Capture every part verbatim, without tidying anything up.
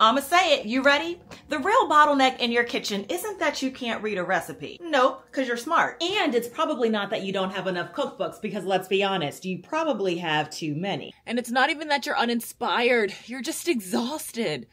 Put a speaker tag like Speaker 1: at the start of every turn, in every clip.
Speaker 1: I'ma say it, you ready? The real bottleneck in your kitchen isn't that you can't read a recipe. Nope, because you're smart. And it's probably not that you don't have enough cookbooks, because let's be honest, you probably have too many.
Speaker 2: And it's not even that you're uninspired, you're just exhausted.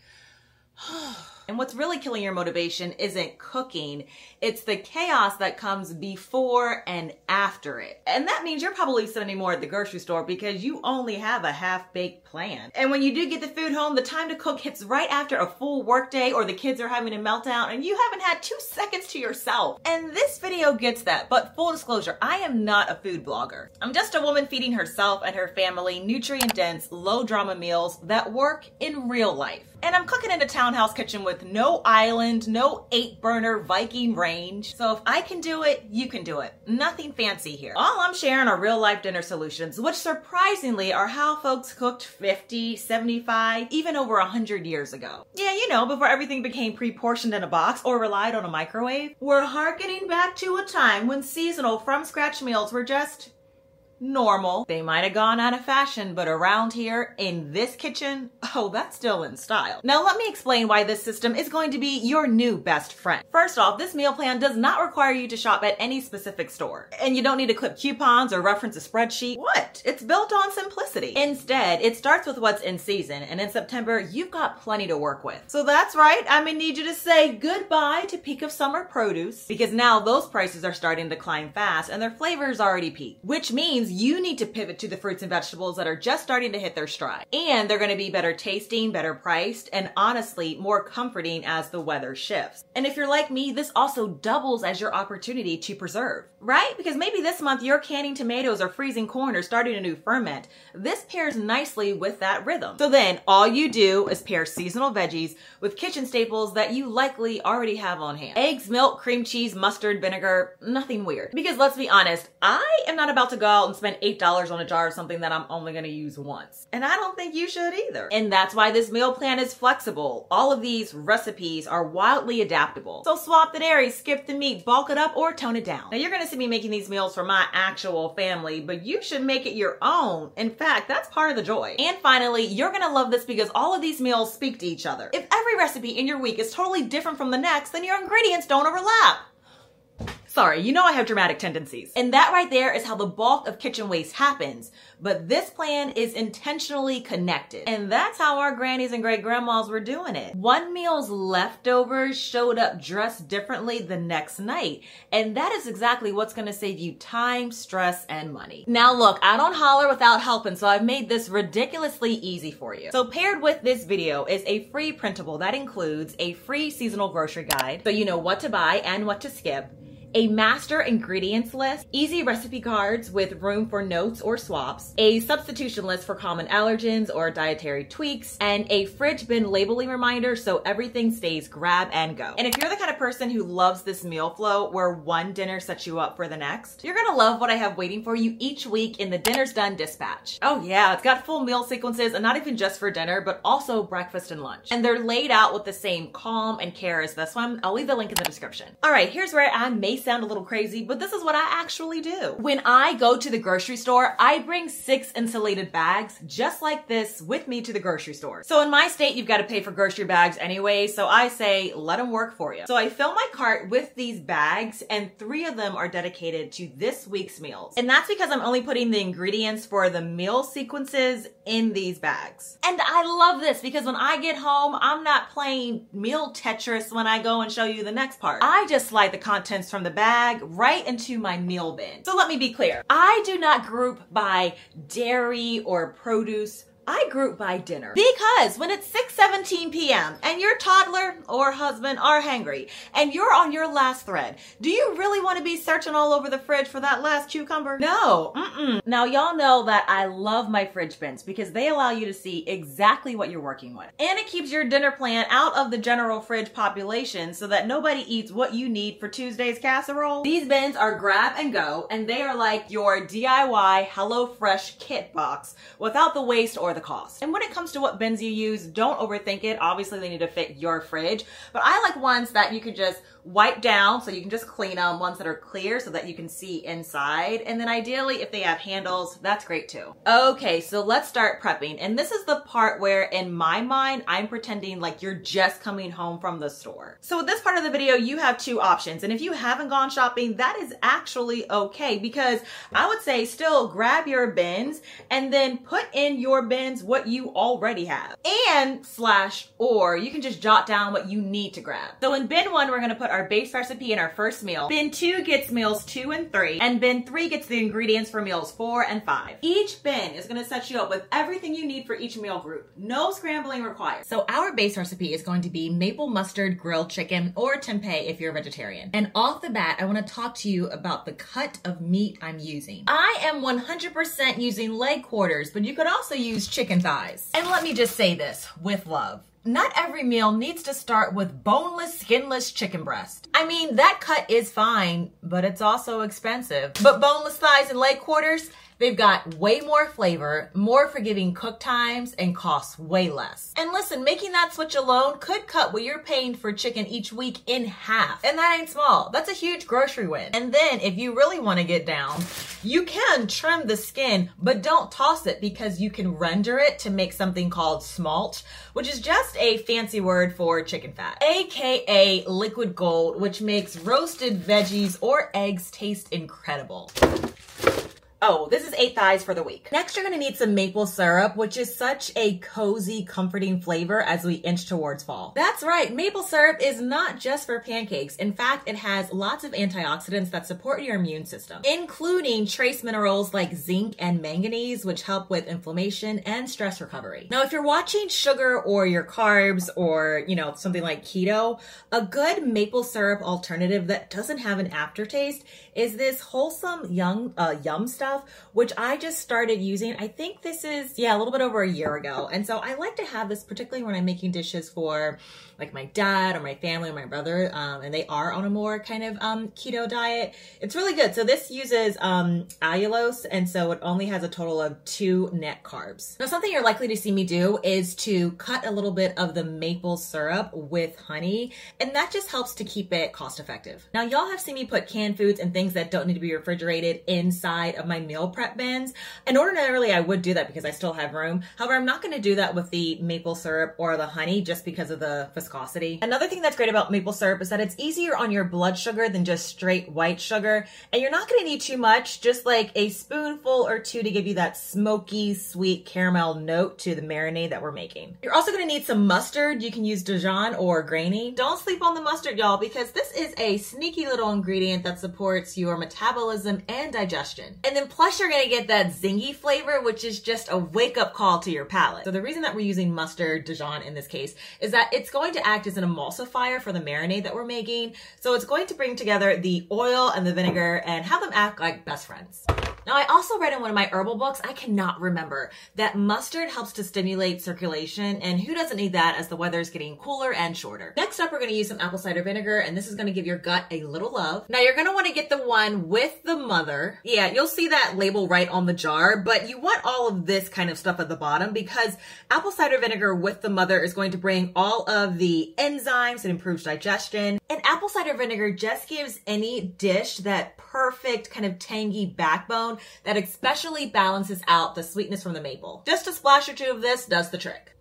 Speaker 1: And what's really killing your motivation isn't cooking, it's the chaos that comes before and after it. And that means you're probably spending more at the grocery store because you only have a half-baked plan. And when you do get the food home, the time to cook hits right after a full workday or the kids are having a meltdown and you haven't had two seconds to yourself. And this video gets that, but full disclosure, I am not a food blogger. I'm just a woman feeding herself and her family nutrient-dense, low-drama meals that work in real life. And I'm cooking in a townhouse kitchen with no island, no eight burner Viking range. So if I can do it, you can do it. Nothing fancy here. All I'm sharing are real life dinner solutions, which surprisingly are how folks cooked fifty, seventy-five, even over one hundred years ago. Yeah, you know, before everything became pre-portioned in a box or relied on a microwave. We're harkening back to a time when seasonal from scratch meals were just normal. They might have gone out of fashion, but around here in this kitchen, oh, that's still in style. Now let me explain why this system is going to be your new best friend. First off, this meal plan does not require you to shop at any specific store. And you don't need to clip coupons or reference a spreadsheet. What? It's built on simplicity. Instead, it starts with what's in season, and in September, you've got plenty to work with. So that's right, I'm gonna need you to say goodbye to peak of summer produce, because now those prices are starting to climb fast and their flavor's already peaked, which means you need to pivot to the fruits and vegetables that are just starting to hit their stride. And they're gonna be better tasting, better priced, and honestly, more comforting as the weather shifts. And if you're like me, this also doubles as your opportunity to preserve, right? Because maybe this month you're canning tomatoes or freezing corn or starting a new ferment. This pairs nicely with that rhythm. So then all you do is pair seasonal veggies with kitchen staples that you likely already have on hand. Eggs, milk, cream cheese, mustard, vinegar, nothing weird. Because let's be honest, I am not about to go out and spend eight dollars on a jar of something that I'm only gonna use once. And I don't think you should either. And that's why this meal plan is flexible. All of these recipes are wildly adaptable. So swap the dairy, skip the meat, bulk it up, or tone it down. Now you're gonna see me making these meals for my actual family, but you should make it your own. In fact, that's part of the joy. And finally, you're gonna love this because all of these meals speak to each other. If every recipe in your week is totally different from the next, then your ingredients don't overlap. Sorry, you know I have dramatic tendencies. And that right there is how the bulk of kitchen waste happens. But this plan is intentionally connected. And that's how our grannies and great grandmas were doing it. One meal's leftovers showed up dressed differently the next night. And that is exactly what's gonna save you time, stress, and money. Now look, I don't holler without helping, so I've made this ridiculously easy for you. So paired with this video is a free printable that includes a free seasonal grocery guide, so you know what to buy and what to skip, a master ingredients list, easy recipe cards with room for notes or swaps, a substitution list for common allergens or dietary tweaks, and a fridge bin labeling reminder so everything stays grab and go. And if you're the kind of person who loves this meal flow where one dinner sets you up for the next, you're gonna love what I have waiting for you each week in the Dinner's Done dispatch. Oh yeah, it's got full meal sequences, and not even just for dinner, but also breakfast and lunch. And they're laid out with the same calm and care as this one. I'll leave the link in the description. All right, here's where I may sound a little crazy, but this is what I actually do. When I go to the grocery store, I bring six insulated bags just like this with me to the grocery store. So in my state, you've got to pay for grocery bags anyway, so I say, let them work for you. So I fill my cart with these bags, and three of them are dedicated to this week's meals. And that's because I'm only putting the ingredients for the meal sequences in these bags. And I love this because when I get home, I'm not playing meal Tetris when I go and show you the next part. I just slide the contents from the bag right into my meal bin. So let me be clear. I do not group by dairy or produce. I group by dinner. Because when it's six seventeen p m and your toddler or husband are hangry and you're on your last thread, do you really want to be searching all over the fridge for that last cucumber? No. Mm-mm. Now y'all know that I love my fridge bins because they allow you to see exactly what you're working with. And it keeps your dinner plan out of the general fridge population so that nobody eats what you need for Tuesday's casserole. These bins are grab and go, and they are like your D I Y HelloFresh kit box without the waste or lower the cost. And when it comes to what bins you use, don't overthink it. Obviously they need to fit your fridge, but I like ones that you could just wipe down so you can just clean them, ones that are clear so that you can see inside. And then ideally if they have handles, that's great too. Okay, so let's start prepping. And this is the part where in my mind, I'm pretending like you're just coming home from the store. So with this part of the video, you have two options. And if you haven't gone shopping, that is actually okay, because I would say still grab your bins and then put in your bins what you already have. And slash or you can just jot down what you need to grab. So in bin one, we're gonna put our base recipe in our first meal. Bin two gets meals two and three, and bin three gets the ingredients for meals four and five. Each bin is gonna set you up with everything you need for each meal group. No scrambling required.
Speaker 2: So our base recipe is going to be maple mustard grilled chicken, or tempeh if you're a vegetarian. And off the bat, I want to talk to you about the cut of meat I'm using. I am one hundred percent using leg quarters, but you could also use chicken thighs. And let me just say this with love. Not every meal needs to start with boneless, skinless chicken breast. I mean, that cut is fine, but it's also expensive. But boneless thighs and leg quarters, they've got way more flavor, more forgiving cook times, and costs way less. And listen, making that switch alone could cut what you're paying for chicken each week in half. And that ain't small. That's a huge grocery win. And then if you really want to get down, you can trim the skin, but don't toss it, because you can render it to make something called smolt, which is just a fancy word for chicken fat, aka liquid gold, which makes roasted veggies or eggs taste incredible.
Speaker 1: Oh, this is eight thighs for the week.
Speaker 2: Next, you're gonna need some maple syrup, which is such a cozy, comforting flavor as we inch towards fall.
Speaker 1: That's right, maple syrup is not just for pancakes. In fact, it has lots of antioxidants that support your immune system,
Speaker 2: including trace minerals like zinc and manganese, which help with inflammation and stress recovery.
Speaker 1: Now, if you're watching sugar or your carbs or, you know, something like keto, a good maple syrup alternative that doesn't have an aftertaste is this wholesome young, uh, yum stuff, which I just started using. I think this is, yeah, a little bit over a year ago. And so I like to have this, particularly when I'm making dishes for like my dad or my family or my brother, um, and they are on a more kind of um, keto diet. It's really good. So this uses um, allulose, and so it only has a total of two net carbs.
Speaker 2: Now, something you're likely to see me do is to cut a little bit of the maple syrup with honey, and that just helps to keep it cost effective.
Speaker 1: Now, y'all have seen me put canned foods and things that don't need to be refrigerated inside of my meal prep bins. And ordinarily I would do that because I still have room. However, I'm not going to do that with the maple syrup or the honey just because of the viscosity. Another thing that's great about maple syrup is that it's easier on your blood sugar than just straight white sugar. And you're not going to need too much, just like a spoonful or two to give you that smoky, sweet caramel note to the marinade that we're making. You're also going to need some mustard. You can use Dijon or grainy. Don't sleep on the mustard, y'all, because this is a sneaky little ingredient that supports your metabolism and digestion. And then plus you're going to get that zingy flavor, which is just a wake-up call to your palate. So the reason that we're using mustard, Dijon in this case, is that it's going to act as an emulsifier for the marinade that we're making. So it's going to bring together the oil and the vinegar and have them act like best friends. Now, I also read in one of my herbal books, I cannot remember, that mustard helps to stimulate circulation, and who doesn't need that as the weather is getting cooler and shorter. Next up, we're going to use some apple cider vinegar, and this is going to give your gut a little love. Now, you're going to want to get the one with the mother. Yeah, you'll see that label right on the jar, but you want all of this kind of stuff at the bottom because apple cider vinegar with the mother is going to bring all of the enzymes and improves digestion. And apple cider vinegar just gives any dish that perfect kind of tangy backbone that especially balances out the sweetness from the maple. Just a splash or two of this does the trick.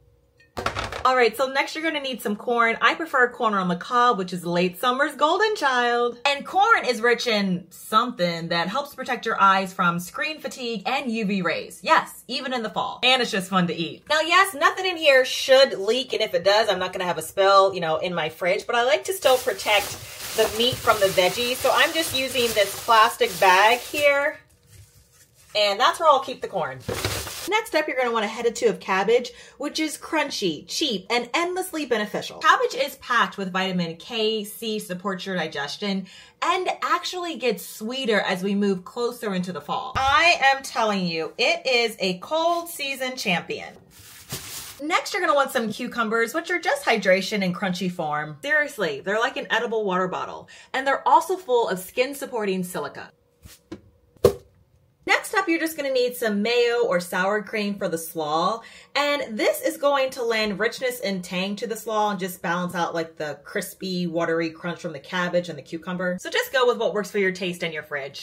Speaker 1: All right, so next you're gonna need some corn. I prefer corn on the cob, which is late summer's golden child. And corn is rich in something that helps protect your eyes from screen fatigue and U V rays. Yes, even in the fall. And it's just fun to eat. Now, yes, nothing in here should leak, and if it does, I'm not gonna have a spill, you know, in my fridge, but I like to still protect the meat from the veggies. So I'm just using this plastic bag here, and that's where I'll keep the corn. Next up, you're going to want a head or two of cabbage, which is crunchy, cheap, and endlessly beneficial. Cabbage is packed with vitamin K, C, supports your digestion, and actually gets sweeter as we move closer into the fall. I am telling you, it is a cold season champion. Next, you're going to want some cucumbers, which are just hydration in crunchy form. Seriously, they're like an edible water bottle, and they're also full of skin-supporting silica.
Speaker 2: Next up, you're just gonna need some mayo or sour cream for the slaw. And this is going to lend richness and tang to the slaw and just balance out like the crispy, watery crunch from the cabbage and the cucumber. So just go with what works for your taste and your fridge.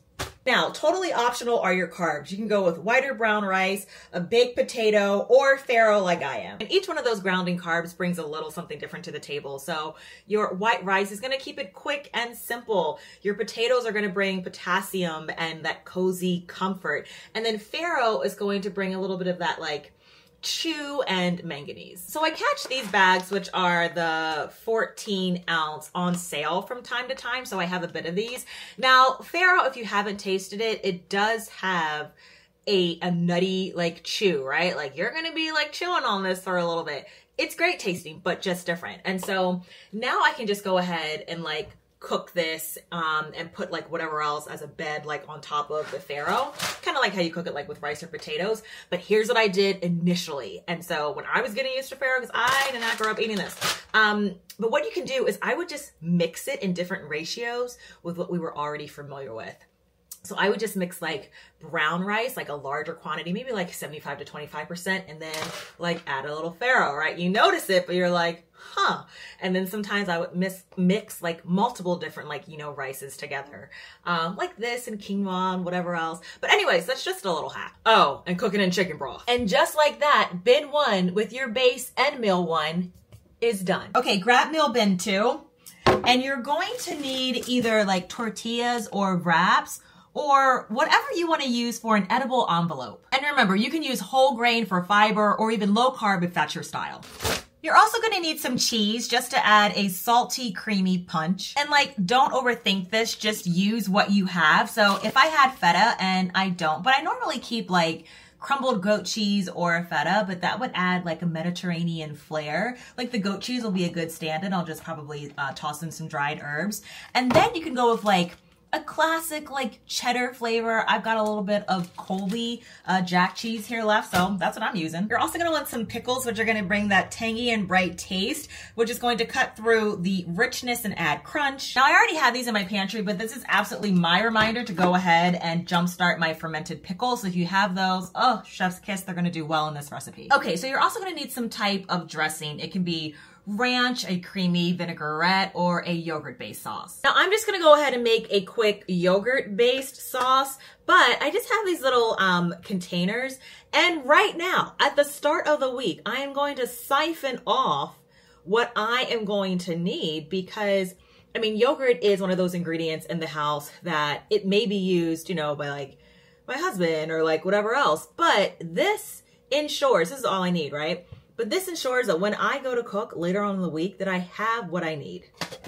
Speaker 2: Now, totally optional are your carbs. You can go with white or brown rice, a baked potato, or farro like I am. And each one of those grounding carbs brings a little something different to the table. So your white rice is gonna keep it quick and simple. Your potatoes are gonna bring potassium and that cozy comfort. And then farro is going to bring a little bit of that like chew and manganese. So I catch these bags, which are the fourteen ounce on sale from time to time. So I have a bit of these. Now, farro, if you haven't tasted it, it does have a, a nutty like chew, right? Like you're going to be like chewing on this for a little bit. It's great tasting, but just different. And so now I can just go ahead and like cook this um, and put like whatever else as a bed like on top of the farro, kind of like how you cook it like with rice or potatoes. But here's what I did initially. And so when I was getting used to farro, because I did not grow up eating this, um, but what you can do is I would just mix it in different ratios with what we were already familiar with. So I would just mix like brown rice, like a larger quantity, maybe like seventy-five to twenty-five percent, and then like add a little farro, right? You notice it, but you're like, huh. And then sometimes I would mix, mix like multiple different like, you know, rices together, um, like this and quinoa and whatever else. But anyways, that's just a little hack. Oh, and cooking in chicken broth. And just like that, bin one with your base and meal one is done.
Speaker 1: Okay, grab meal bin two, and you're going to need either like tortillas or wraps, or whatever you want to use for an edible envelope. And remember, you can use whole grain for fiber or even low carb if that's your style. You're also going to need some cheese just to add a salty, creamy punch. And like, don't overthink this, just use what you have. So if I had feta, and I don't, but I normally keep like crumbled goat cheese or feta, but that would add like a Mediterranean flair. Like the goat cheese will be a good stand-in. I'll just probably uh, toss in some dried herbs. And then you can go with like a classic like cheddar flavor. I've got a little bit of Colby uh, jack cheese here left, so that's what I'm using. You're also gonna want some pickles, which are gonna bring that tangy and bright taste, which is going to cut through the richness and add crunch. Now I already have these in my pantry, but this is absolutely my reminder to go ahead and jumpstart my fermented pickles. So if you have those, oh, chef's kiss, they're gonna do well in this recipe. Okay, so you're also gonna need some type of dressing. It can be ranch, a creamy vinaigrette, or a yogurt-based sauce. Now I'm just gonna go ahead and make a quick yogurt-based sauce, but I just have these little um, containers, and right now, at the start of the week, I am going to siphon off what I am going to need, because I mean, yogurt is one of those ingredients in the house that it may be used, you know, by like my husband or like whatever else, but this ensures, this is all I need, right? But this ensures that when I go to cook later on in the week that I have what I need.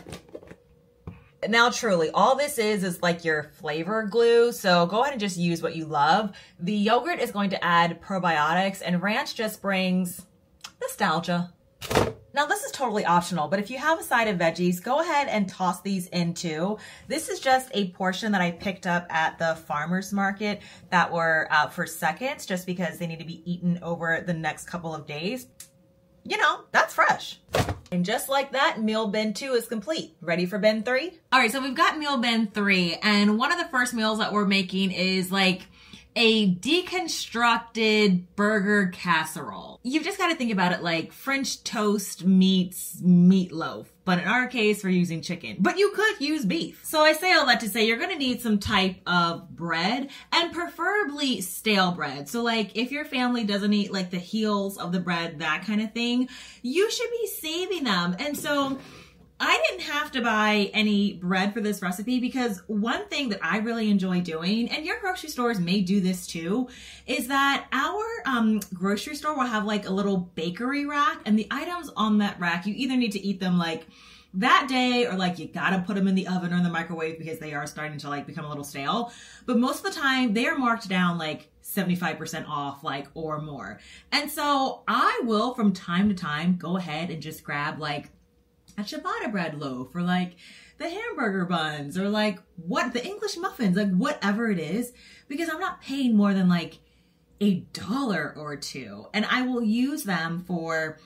Speaker 1: Now, truly, all this is is like your flavor glue. So go ahead and just use what you love. The yogurt is going to add probiotics, and ranch just brings nostalgia. Now, this is totally optional, but if you have a side of veggies, go ahead and toss these in too. This is just a portion that I picked up at the farmer's market that were out for seconds, just because they need to be eaten over the next couple of days. You know, that's fresh. And just like that, meal bin two is complete. Ready for bin three?
Speaker 2: All right, so we've got meal bin three, and one of the first meals that we're making is like a deconstructed burger casserole. You've just got to think about it like French toast meets meatloaf. But in our case, we're using chicken. But you could use beef. So I say all that to say you're going to need some type of bread, and preferably stale bread. So like if your family doesn't eat like the heels of the bread, that kind of thing, you should be saving them. And so I didn't have to buy any bread for this recipe, because one thing that I really enjoy doing, and your grocery stores may do this too, is that our um, grocery store will have like a little bakery rack, and the items on that rack, you either need to eat them like that day, or like you gotta put them in the oven or in the microwave because they are starting to like become a little stale. But most of the time they are marked down like seventy-five percent off, like, or more. And so I will from time to time go ahead and just grab like a ciabatta bread loaf, or like the hamburger buns, or like what the English muffins, like whatever it is, because I'm not paying more than like a dollar or two, and I will use them for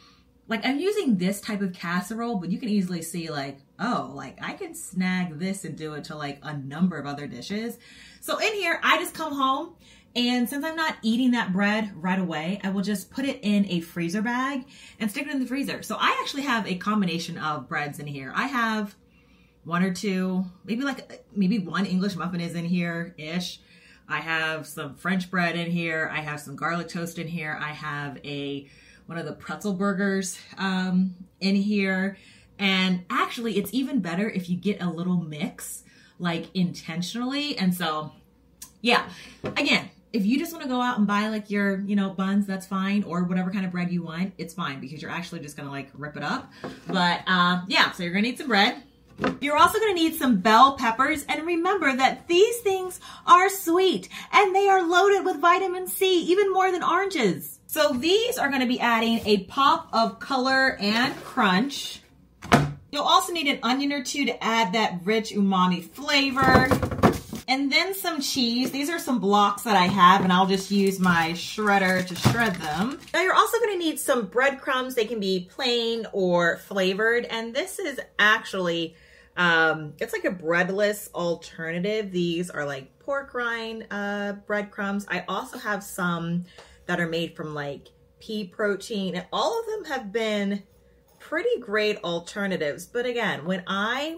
Speaker 2: like I'm using this type of casserole, but you can easily see like, oh, like I can snag this and do it to like a number of other dishes. So in here, I just come home, and since I'm not eating that bread right away, I will just put it in a freezer bag and stick it in the freezer. So I actually have a combination of breads in here. I have one or two, maybe like, maybe one English muffin is in here-ish. I have some French bread in here. I have some garlic toast in here. I have a one of the pretzel burgers um, in here. And actually, it's even better if you get a little mix, like intentionally. And so, yeah, again, if you just want to go out and buy like your, you know, buns, that's fine. Or whatever kind of bread you want, it's fine because you're actually just going to like rip it up. But um, yeah, so you're going to need some bread. You're also going to need some bell peppers, and remember that these things are sweet and they are loaded with vitamin C, even more than oranges. So these are going to be adding a pop of color and crunch. You'll also need an onion or two to add that rich umami flavor. And then some cheese. These are some blocks that I have, and I'll just use my shredder to shred them. Now you're also going to need some breadcrumbs. They can be plain or flavored, and this is actually Um, it's like a breadless alternative. These are like pork rind uh, breadcrumbs. I also have some that are made from like pea protein, and all of them have been pretty great alternatives. But again, when I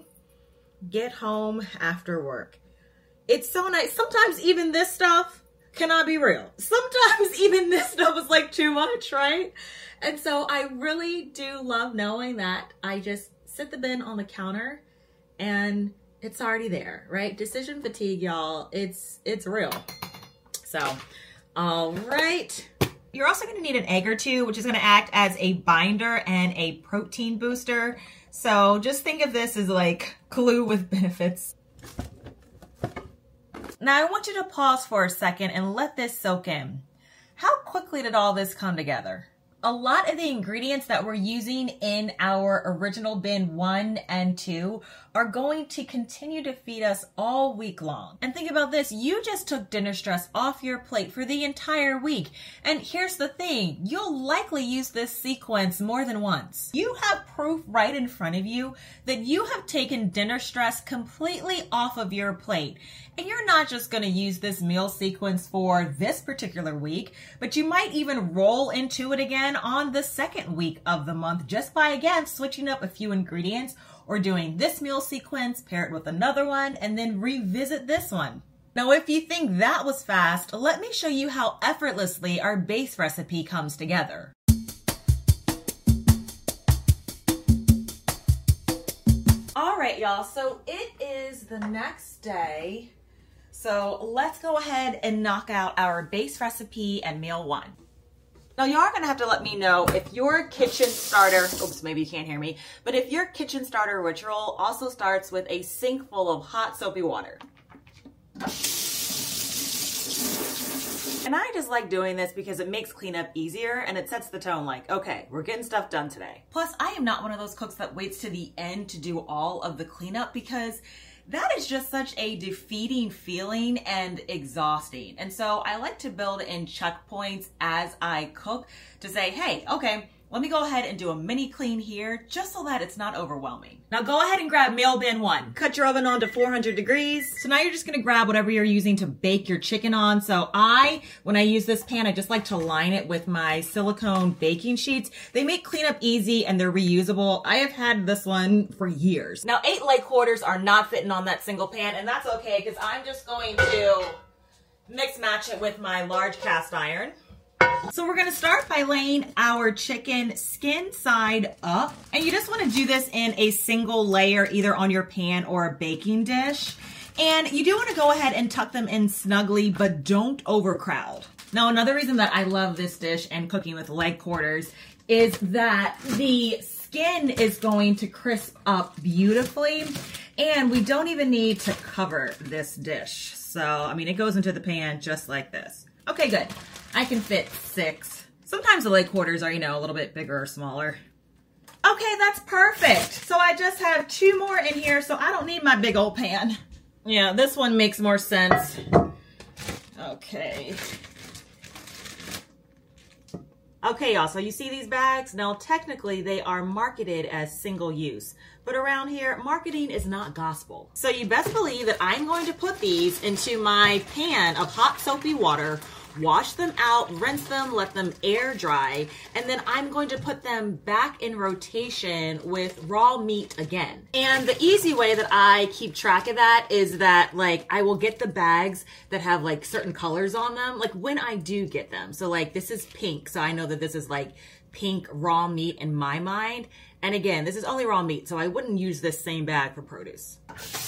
Speaker 2: get home after work, it's so nice. Sometimes even this stuff cannot be real. Sometimes even this stuff is like too much, right? And so I really do love knowing that I just sit the bin on the counter and it's already there, right? Decision fatigue, y'all. It's it's real. So, all right. You're also going to need an egg or two, which is going to act as a binder and a protein booster. So just think of this as like glue with benefits. Now I want you to pause for a second and let this soak in. How quickly did all this come together? A lot of the ingredients that we're using in our original bin one and two are going to continue to feed us all week long. And think about this, you just took dinner stress off your plate for the entire week. And here's the thing, you'll likely use this sequence more than once. You have proof right in front of you that you have taken dinner stress completely off of your plate. And you're not just going to use this meal sequence for this particular week, but you might even roll into it again on the second week of the month just by, again, switching up a few ingredients or doing this meal sequence, pair it with another one, and then revisit this one. Now, if you think that was fast, let me show you how effortlessly our base recipe comes together. All right, y'all, so it is the next day. So let's go ahead and knock out our base recipe and meal one. Now you are gonna have to let me know if your kitchen starter, oops, maybe you can't hear me, but if your kitchen starter ritual also starts with a sink full of hot soapy water. And I just like doing this because it makes cleanup easier and it sets the tone like, okay, we're getting stuff done today. Plus, I am not one of those cooks that waits to the end to do all of the cleanup because that is just such a defeating feeling and exhausting. And so I like to build in checkpoints as I cook to say, hey, okay, let me go ahead and do a mini clean here just so that it's not overwhelming. Now go ahead and grab meal bin one. Cut your oven on to four hundred degrees. So now you're just gonna grab whatever you're using to bake your chicken on. So I, when I use this pan, I just like to line it with my silicone baking sheets. They make cleanup easy and they're reusable. I have had this one for years. Now eight leg quarters are not fitting on that single pan, and that's okay because I'm just going to mix match it with my large cast iron. So we're gonna start by laying our chicken skin side up. And you just wanna do this in a single layer, either on your pan or a baking dish. And you do wanna go ahead and tuck them in snugly, but don't overcrowd. Now, another reason that I love this dish and cooking with leg quarters is that the skin is going to crisp up beautifully. And we don't even need to cover this dish. So, I mean, it goes into the pan just like this. Okay, good. I can fit six. Sometimes the leg quarters are, you know, a little bit bigger or smaller. Okay, that's perfect. So I just have two more in here, so I don't need my big old pan. Yeah, this one makes more sense. Okay.
Speaker 1: Okay, y'all, so you see these bags? Now, technically, they are marketed as single use, but around here, marketing is not gospel. So you best believe that I'm going to put these into my pan of hot soapy water, wash them out, rinse them, let them air dry, and then I'm going to put them back in rotation with raw meat again. And the easy way that I keep track of that is that, like, I will get the bags that have like certain colors on them, like when I do get them. So like this is pink, so I know that this is like pink raw meat in my mind. And again, this is only raw meat, so I wouldn't use this same bag for produce.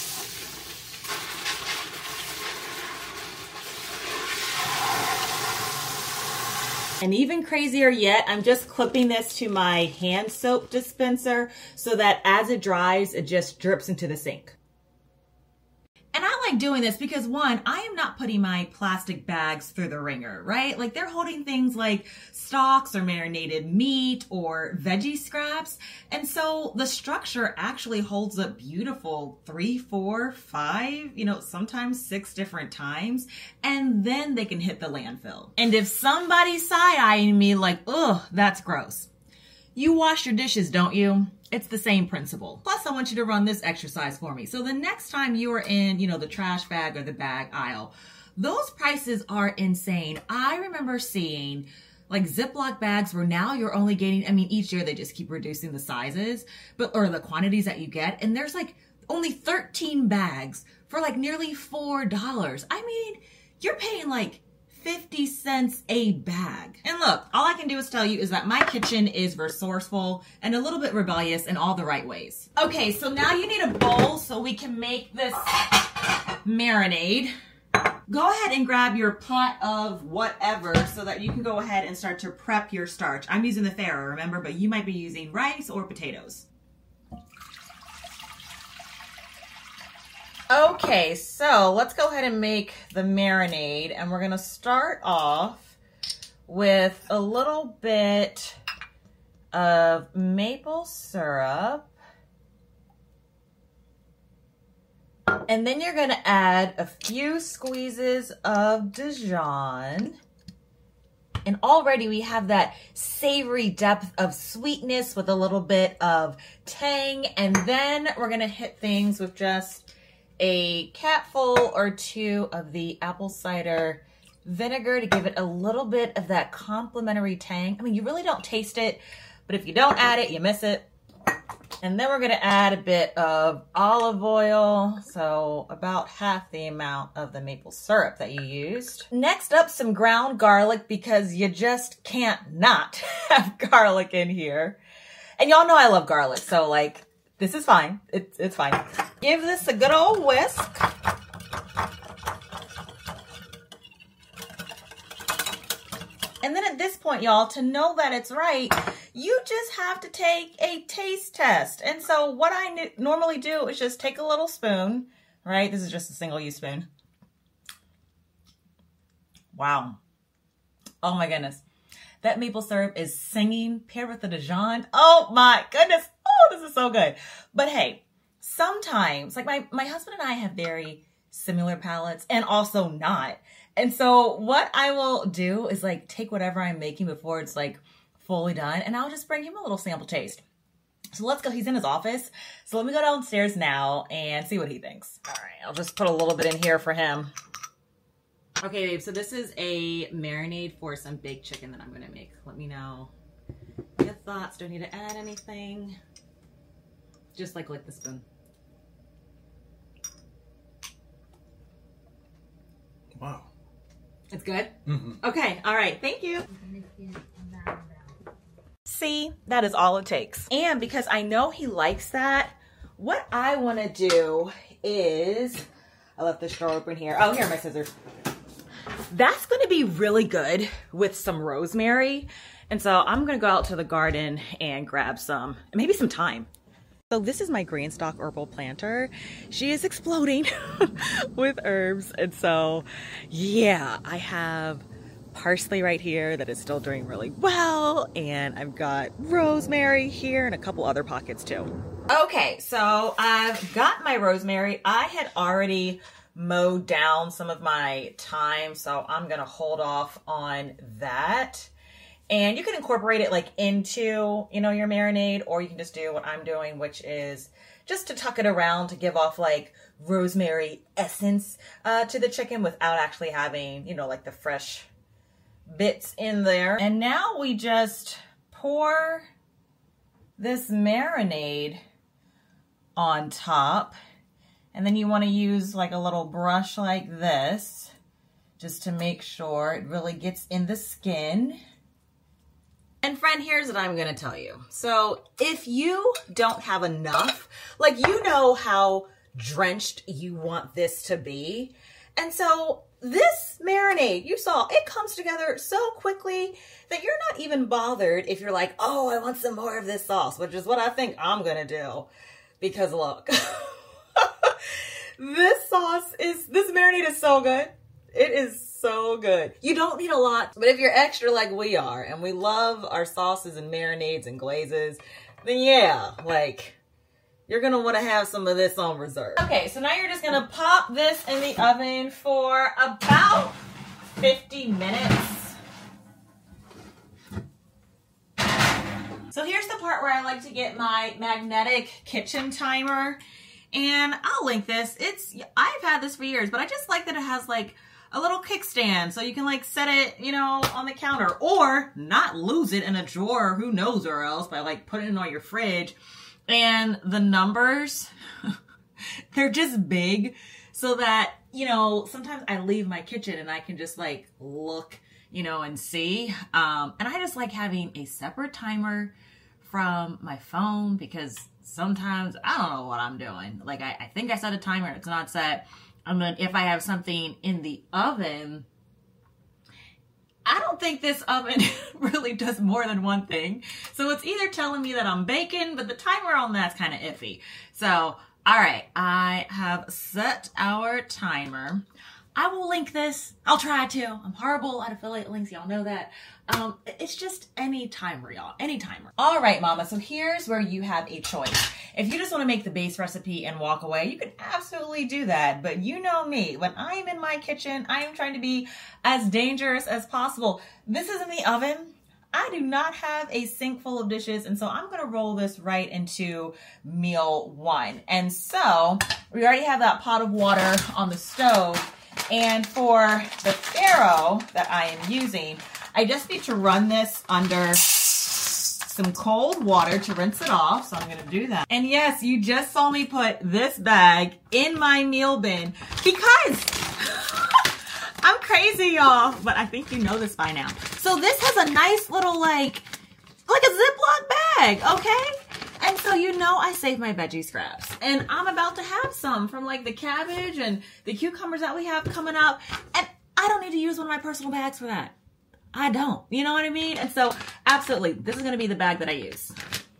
Speaker 1: And even crazier yet, I'm just clipping this to my hand soap dispenser so that as it dries, it just drips into the sink.
Speaker 2: And I like doing this because, one, I am not putting my plastic bags through the ringer, right? Like they're holding things like stalks or marinated meat or veggie scraps. And so the structure actually holds up beautiful three, four, five, you know, sometimes six different times. And then they can hit the landfill. And if somebody's side-eyeing me like, ugh, that's gross. You wash your dishes, don't you? It's the same principle. Plus, I want you to run this exercise for me. So the next time you are in, you know, the trash bag or the bag aisle, those prices are insane. I remember seeing like Ziploc bags where now you're only getting, I mean, each year they just keep reducing the sizes, but, or the quantities that you get. And there's like only thirteen bags for like nearly four dollars. I mean, you're paying like fifty cents a bag. And look, all I can do is tell you is that my kitchen is resourceful and a little bit rebellious in all the right ways. Okay, so now you need a bowl so we can make this marinade. Go ahead and grab your pot of whatever so that you can go ahead and start to prep your starch. I'm using the Farro, remember, but you might be using rice or potatoes. Okay, so let's go ahead and make the marinade, and we're gonna start off with a little bit of maple syrup. And then you're gonna add a few squeezes of Dijon. And already we have that savory depth of sweetness with a little bit of tang. And then we're gonna hit things with just a capful or two of the apple cider vinegar to give it a little bit of that complimentary tang. I mean, you really don't taste it, but if you don't add it, you miss it. And then we're gonna add a bit of olive oil, so about half the amount of the maple syrup that you used. Next up, some ground garlic, because you just can't not have garlic in here. And y'all know I love garlic, so like, this is fine. It's, it's fine. Give this a good old whisk. And then at this point, y'all, to know that it's right, you just have to take a taste test. And so what I normally do is just take a little spoon, right? This is just a single-use spoon. Wow. Oh my goodness. That maple syrup is singing paired with the Dijon. Oh my goodness. Oh, this is so good. But hey, sometimes, like my, my husband and I have very similar palates and also not. And so what I will do is like take whatever I'm making before it's like fully done, and I'll just bring him a little sample taste. So let's go. He's in his office. So let me go downstairs now and see what he thinks. All right, I'll just put a little bit in here for him. Okay, babe, so this is a marinade for some baked chicken that I'm gonna make. Let me know your thoughts. Do I need to add anything? Just like lick the spoon.
Speaker 3: Wow.
Speaker 2: It's good?
Speaker 3: Mm-hmm.
Speaker 2: Okay, all right, thank you. See, that is all it takes. And because I know he likes that, what I wanna do is, I left this drawer open here. Oh, here are my scissors. That's gonna be really good with some rosemary. And so I'm gonna go out to the garden and grab some, maybe some thyme. So this is my Greenstock herbal planter. She is exploding with herbs. And so, yeah, I have parsley right here that is still doing really well. And I've got rosemary here and a couple other pockets too. Okay, so I've got my rosemary. I had already mowed down some of my thyme, so I'm gonna hold off on that. And you can incorporate it like into, you know, your marinade, or you can just do what I'm doing, which is just to tuck it around to give off like rosemary essence uh, to the chicken without actually having, you know, like the fresh bits in there. And now we just pour this marinade on top. And then you want to use like a little brush like this just to make sure it really gets in the skin.
Speaker 1: And friend, here's what I'm going to tell you. So if you don't have enough, like, you know how drenched you want this to be. And so this marinade, you saw, it comes together so quickly that you're not even bothered if you're like, oh, I want some more of this sauce, which is what I think I'm going to do. Because look, this sauce is, this marinade is so good. It is so good. You don't need a lot, but if you're extra like we are, and we love our sauces and marinades and glazes, then yeah, like, you're gonna wanna have some of this on reserve.
Speaker 2: Okay, so now you're just gonna pop this in the oven for about fifty minutes. So here's the part where I like to get my magnetic kitchen timer, and I'll link this. It's, I've had this for years, but I just like that it has like a little kickstand, so you can like set it, you know, on the counter, or not lose it in a drawer, who knows where else, by like putting it on your fridge. And the numbers, they're just big, so that, you know, sometimes I leave my kitchen and I can just like look, you know, and see. Um, and I just like having a separate timer from my phone, because sometimes I don't know what I'm doing. Like, I, I think I set a timer, it's not set. And then if I have something in the oven, I don't think this oven really does more than one thing. So it's either telling me that I'm baking, but the timer on that's kind of iffy. So, all right, I have set our timer. I will link this. I'll try to. I'm horrible at affiliate links. Y'all know that. Um, it's just any timer, y'all. Any timer. All right, mama. So here's where you have a choice. If you just want to make the base recipe and walk away, you can absolutely do that. But you know me. When I'm in my kitchen, I am trying to be as dangerous as possible. This is in the oven. I do not have a sink full of dishes, and so I'm going to roll this right into meal one. And so we already have that pot of water on the stove. And for the Pharaoh that I am using, I just need to run this under some cold water to rinse it off. So I'm going to do that. And yes, you just saw me put this bag in my meal bin because I'm crazy, y'all. But I think you know this by now. So this has a nice little like, like a Ziploc bag, okay? And so, you know, I save my veggie scraps, and I'm about to have some from like the cabbage and the cucumbers that we have coming up. And I don't need to use one of my personal bags for that. I don't, you know what I mean? And so absolutely, this is going to be the bag that I use.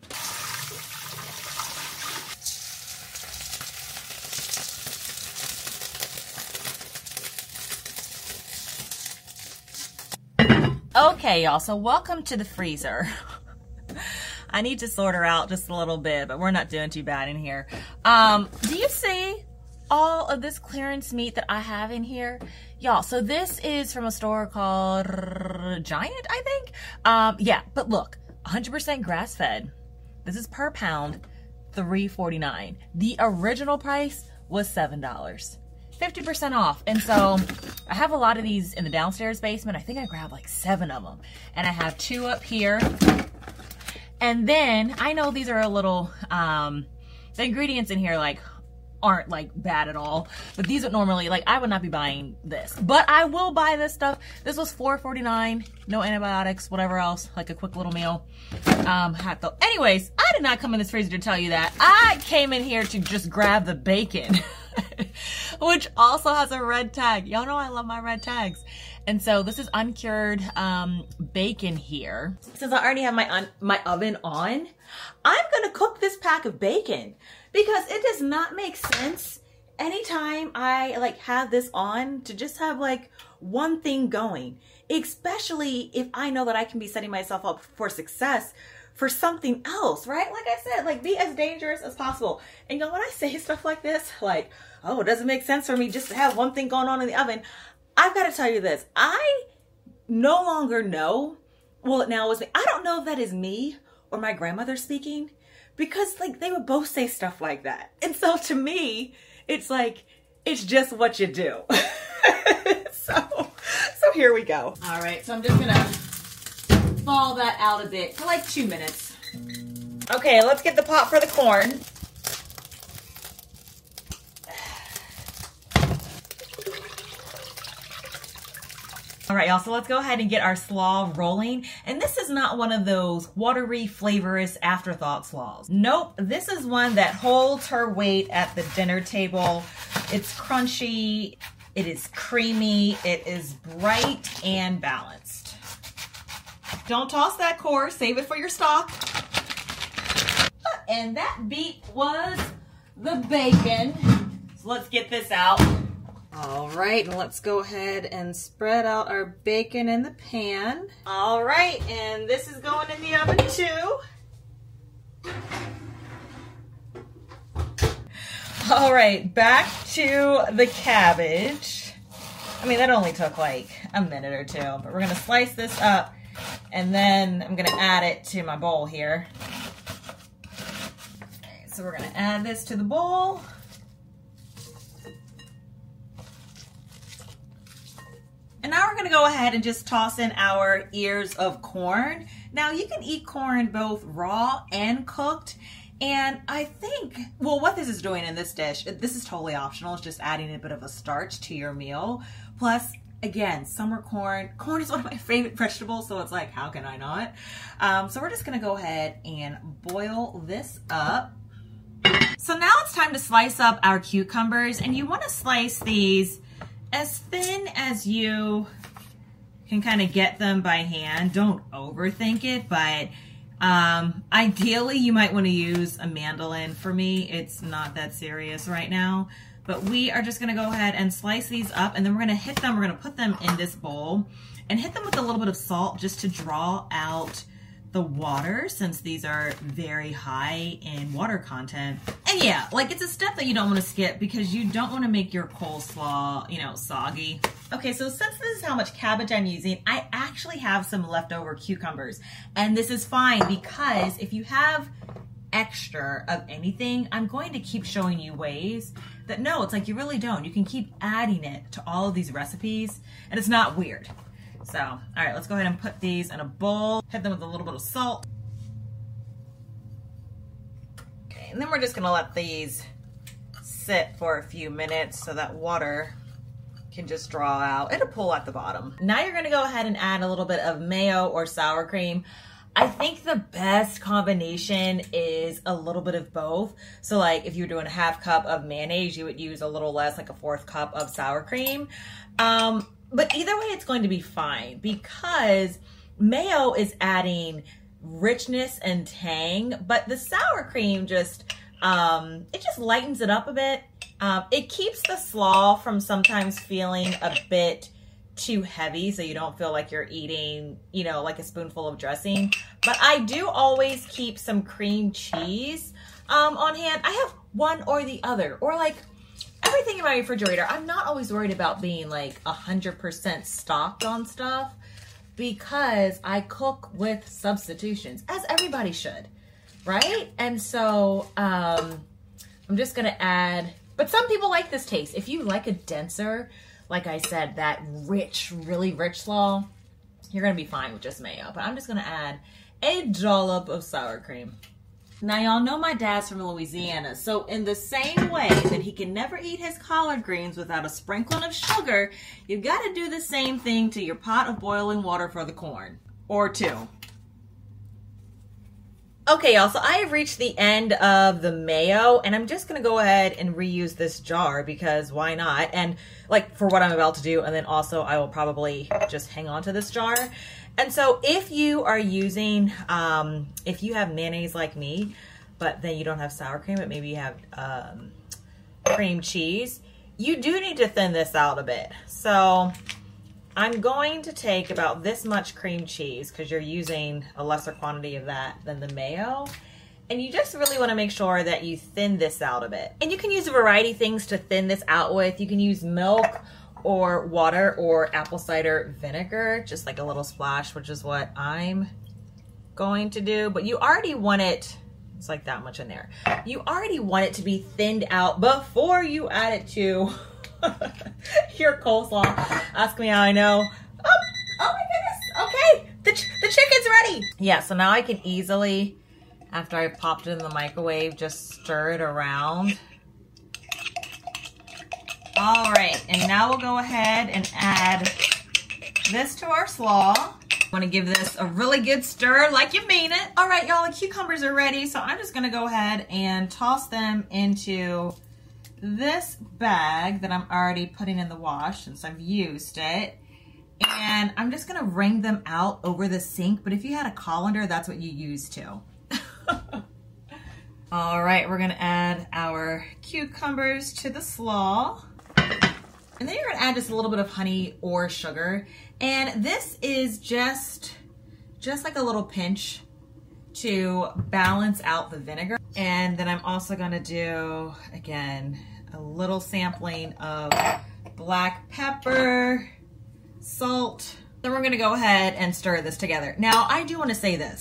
Speaker 2: Okay, y'all, so welcome to the freezer. I need to sort her out just a little bit, but we're not doing too bad in here. Um, do you see all of this clearance meat that I have in here? Y'all, so this is from a store called Giant, I think. Um, yeah, but look, one hundred percent grass-fed. This is per pound, three forty-nine. The original price was seven dollars. fifty percent off. And so I have a lot of these in the downstairs basement. I think I grabbed like seven of them. And I have two up here. And then I know these are a little, um, the ingredients in here like aren't like bad at all, but these would normally, like, I would not be buying this, but I will buy this stuff. This was four forty-nine, no antibiotics, whatever else, like a quick little meal. Um, had to, anyways, I did not come in this freezer to tell you that. I came in here to just grab the bacon, which also has a red tag. Y'all know I love my red tags. And so this is uncured um, bacon here. Since I already have my un my oven on, I'm gonna cook this pack of bacon because it does not make sense anytime I like have this on to just have like one thing going, especially if I know that I can be setting myself up for success for something else, right? Like I said, like be as dangerous as possible. And you know, when I say stuff like this, like, oh, it doesn't make sense for me just to have one thing going on in the oven. I've got to tell you this. I no longer know
Speaker 1: Well, now it was me. I don't know if that is me or my grandmother speaking, because like they would both say stuff like that. And so to me, it's like, it's just what you do. so, so here we go. All right, so I'm just gonna thaw that out a bit for like two minutes. Okay, let's get the pot for the corn. All right, y'all, so let's go ahead and get our slaw rolling. And this is not one of those watery, flavorous afterthought slaws. Nope, this is one that holds her weight at the dinner table. It's crunchy, it is creamy, it is bright and balanced. Don't toss that core, save it for your stock. And that beat was the bacon. So let's get this out. All right, and let's go ahead and spread out our bacon in the pan. All right, and this is going in the oven too. All right, back to the cabbage. I mean, that only took like a minute or two, but we're gonna slice this up and then I'm gonna add it to my bowl here. Okay, so we're gonna add this to the bowl. And now we're gonna go ahead and just toss in our ears of corn. Now you can eat corn both raw and cooked. And I think, well, what this is doing in this dish, this is totally optional. It's just adding a bit of a starch to your meal. Plus, again, summer corn. Corn is one of my favorite vegetables, so it's like, how can I not? Um, so we're just gonna go ahead and boil this up. So now it's time to slice up our cucumbers, and you wanna slice these as thin as you can kind of get them by hand. Don't overthink it, but um, ideally you might want to use a mandolin. For me, it's not that serious right now, but we are just going to go ahead and slice these up, and then we're going to hit them, we're going to put them in this bowl and hit them with a little bit of salt just to draw out the water, since these are very high in water content. And yeah, like it's a step that you don't want to skip because you don't want to make your coleslaw, you know, soggy. Okay, so since this is how much cabbage I'm using, I actually have some leftover cucumbers. And this is fine because if you have extra of anything, I'm going to keep showing you ways that no, it's like you really don't. You can keep adding it to all of these recipes and it's not weird. So, all right, let's go ahead and put these in a bowl, hit them with a little bit of salt. Okay, and then we're just gonna let these sit for a few minutes so that water can just draw out. It'll pull at the bottom. Now you're gonna go ahead and add a little bit of mayo or sour cream. I think the best combination is a little bit of both. So like if you're doing a half cup of mayonnaise, you would use a little less, like a fourth cup of sour cream. Um, But either way, it's going to be fine because mayo is adding richness and tang, but the sour cream just, um, it just lightens it up a bit. Um, it keeps the slaw from sometimes feeling a bit too heavy, so you don't feel like you're eating, you know, like a spoonful of dressing. But I do always keep some cream cheese um, on hand. I have one or the other, or like everything in my refrigerator. I'm not always worried about being like one hundred percent stocked on stuff because I cook with substitutions, as everybody should, right? And so um, I'm just gonna add, but some people like this taste. If you like a denser, like I said, that rich, really rich slaw, you're gonna be fine with just mayo. But I'm just gonna add a dollop of sour cream. Now, y'all know my dad's from Louisiana, so in the same way that he can never eat his collard greens without a sprinkling of sugar, you've got to do the same thing to your pot of boiling water for the corn. Or two. Okay, y'all, so I have reached the end of the mayo, and I'm just going to go ahead and reuse this jar because why not? And like for what I'm about to do, and then also I will probably just hang on to this jar. And so if you are using, um, if you have mayonnaise like me, but then you don't have sour cream, but maybe you have um, cream cheese, you do need to thin this out a bit. So I'm going to take about this much cream cheese because you're using a lesser quantity of that than the mayo. And you just really want to make sure that you thin this out a bit. And you can use a variety of things to thin this out with. You can use milk,
Speaker 2: or water or apple cider vinegar, just like a little splash, which is what I'm going to do. But you already want it, it's like that much in there. You already want it to be thinned out before you add it to your coleslaw. Ask me how I know. Oh, oh my goodness. Okay, the, ch the chicken's ready. Yeah, so now I can easily, after I've popped it in the microwave, just stir it around. All right, and now we'll go ahead and add this to our slaw. I want to give this a really good stir like you mean it. All right, y'all, the cucumbers are ready, so I'm just gonna go ahead and toss them into this bag that I'm already putting in the wash since I've used it. And I'm just gonna wring them out over the sink, but if you had a colander, that's what you use too. All right, we're gonna add our cucumbers to the slaw. And then you're gonna add just a little bit of honey or sugar. And this is just, just like a little pinch to balance out the vinegar. And then I'm also gonna do, again, a little sampling of black pepper, salt. Then we're gonna go ahead and stir this together. Now, I do wanna say this.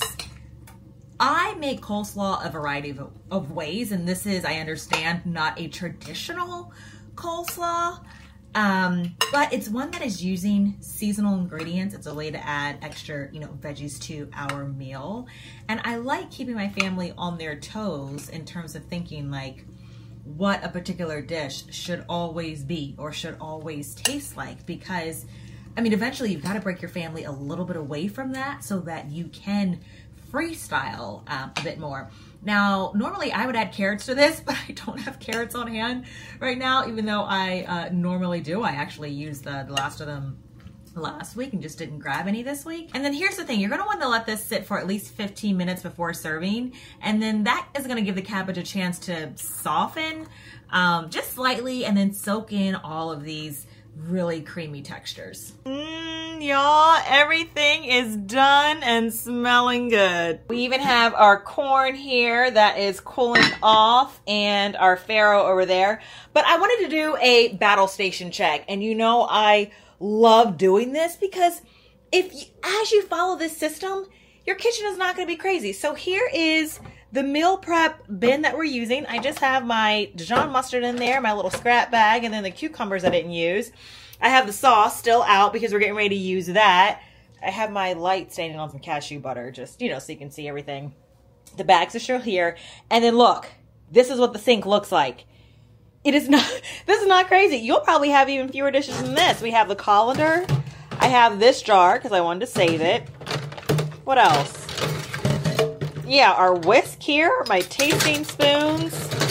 Speaker 2: I make coleslaw a variety of, of ways, and this is, I understand, not a traditional coleslaw, um, but it's one that is using seasonal ingredients. It's a way to add extra, you know, veggies to our meal. And I like keeping my family on their toes in terms of thinking like what a particular dish should always be or should always taste like, because I mean, eventually you've got to break your family a little bit away from that so that you can freestyle um, a bit more. Now, normally I would add carrots to this, but I don't have carrots on hand right now, even though I uh, normally do. I actually used the, the last of them last week and just didn't grab any this week. And then here's the thing, you're gonna want to let this sit for at least fifteen minutes before serving. And then that is gonna give the cabbage a chance to soften um, just slightly and then soak in all of these really creamy textures. Mm, y'all, everything is done and smelling good. We even have our corn here that is cooling off and our farro over there. But I wanted to do a battle station check. And you know, I love doing this because if you, as you follow this system, your kitchen is not going to be crazy. So here is the meal prep bin that we're using. I just have my Dijon mustard in there, my little scrap bag, and then the cucumbers I didn't use. I have the sauce still out because we're getting ready to use that. I have my light standing on some cashew butter, just, you know, so you can see everything. The bags are still here. And then look, this is what the sink looks like. It is not, this is not crazy. You'll probably have even fewer dishes than this. We have the colander. I have this jar because I wanted to save it. What else? Yeah, our whisk here, my tasting spoons.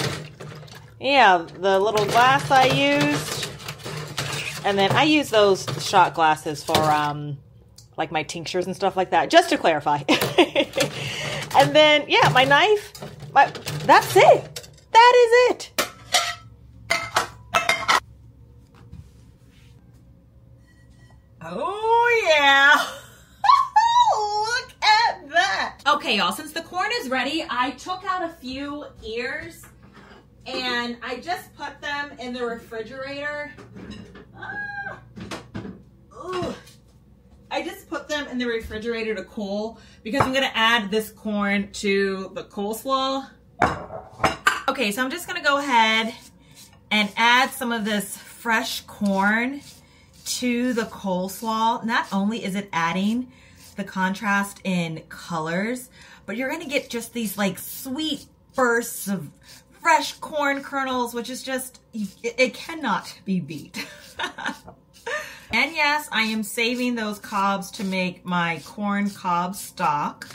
Speaker 2: Yeah, the little glass I used. And then I use those shot glasses for um, like my tinctures and stuff like that, just to clarify. And then, yeah, my knife, my, that's it. That is it. Oh, yeah. Look at that. Okay, y'all, since the corn is ready, I took out a few ears and I just put them in the refrigerator. Ah. Ooh. I just put them in the refrigerator to cool because I'm gonna add this corn to the coleslaw. Okay, so I'm just gonna go ahead and add some of this fresh corn to the coleslaw. Not only is it adding the contrast in colors, but you're gonna get just these like sweet bursts of fresh corn kernels, which is just, it, it cannot be beat. And yes, I am saving those cobs to make my corn cob stock.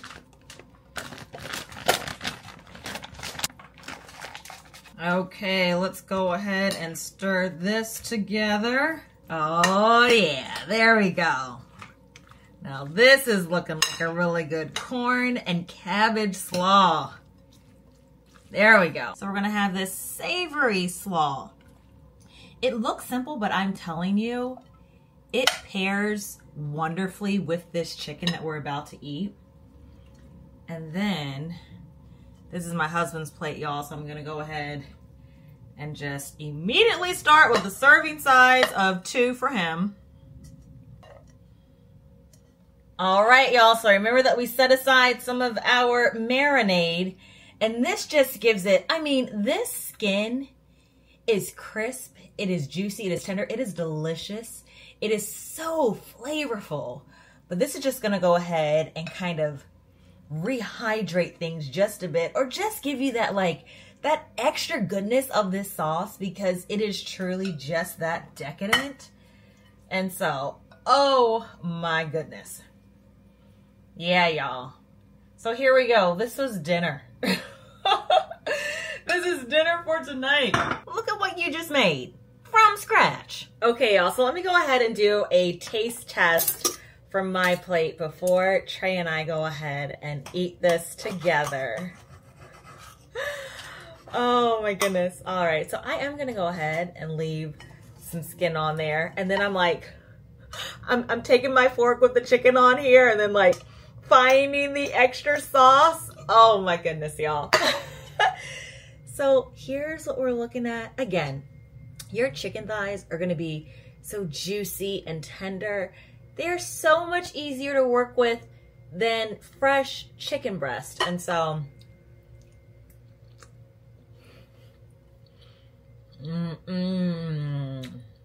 Speaker 2: Okay, let's go ahead and stir this together. Oh yeah, there we go. Now this is looking like a really good corn and cabbage slaw. There we go. So we're gonna have this savory slaw. It looks simple, but I'm telling you, it pairs wonderfully with this chicken that we're about to eat. And then, this is my husband's plate, y'all, so I'm gonna go ahead
Speaker 1: and just immediately start with the serving size of two for him. All right, y'all. So remember that we set aside some of our marinade, and this just gives it, I mean, this skin is crisp. It is juicy. It is tender. It is delicious. It is so flavorful. But this is just going to go ahead and kind of rehydrate things just a bit, or just give you that, like, that extra goodness of this sauce, because it is truly just that decadent. And so, oh my goodness. Yeah, y'all. So here we go. This was dinner. This is dinner for tonight. Look at what you just made from scratch. Okay, y'all. So let me go ahead and do a taste test from my plate before Trey and I go ahead and eat this together. Oh my goodness. All right. So I am going to go ahead and leave some skin on there. And then I'm like, I'm, I'm taking my fork with the chicken on here and then like finding the extra sauce. Oh my goodness, y'all. So here's what we're looking at. Again, your chicken thighs are going to be so juicy and tender. They're so much easier to work with than fresh chicken breast. And so, mm-mm.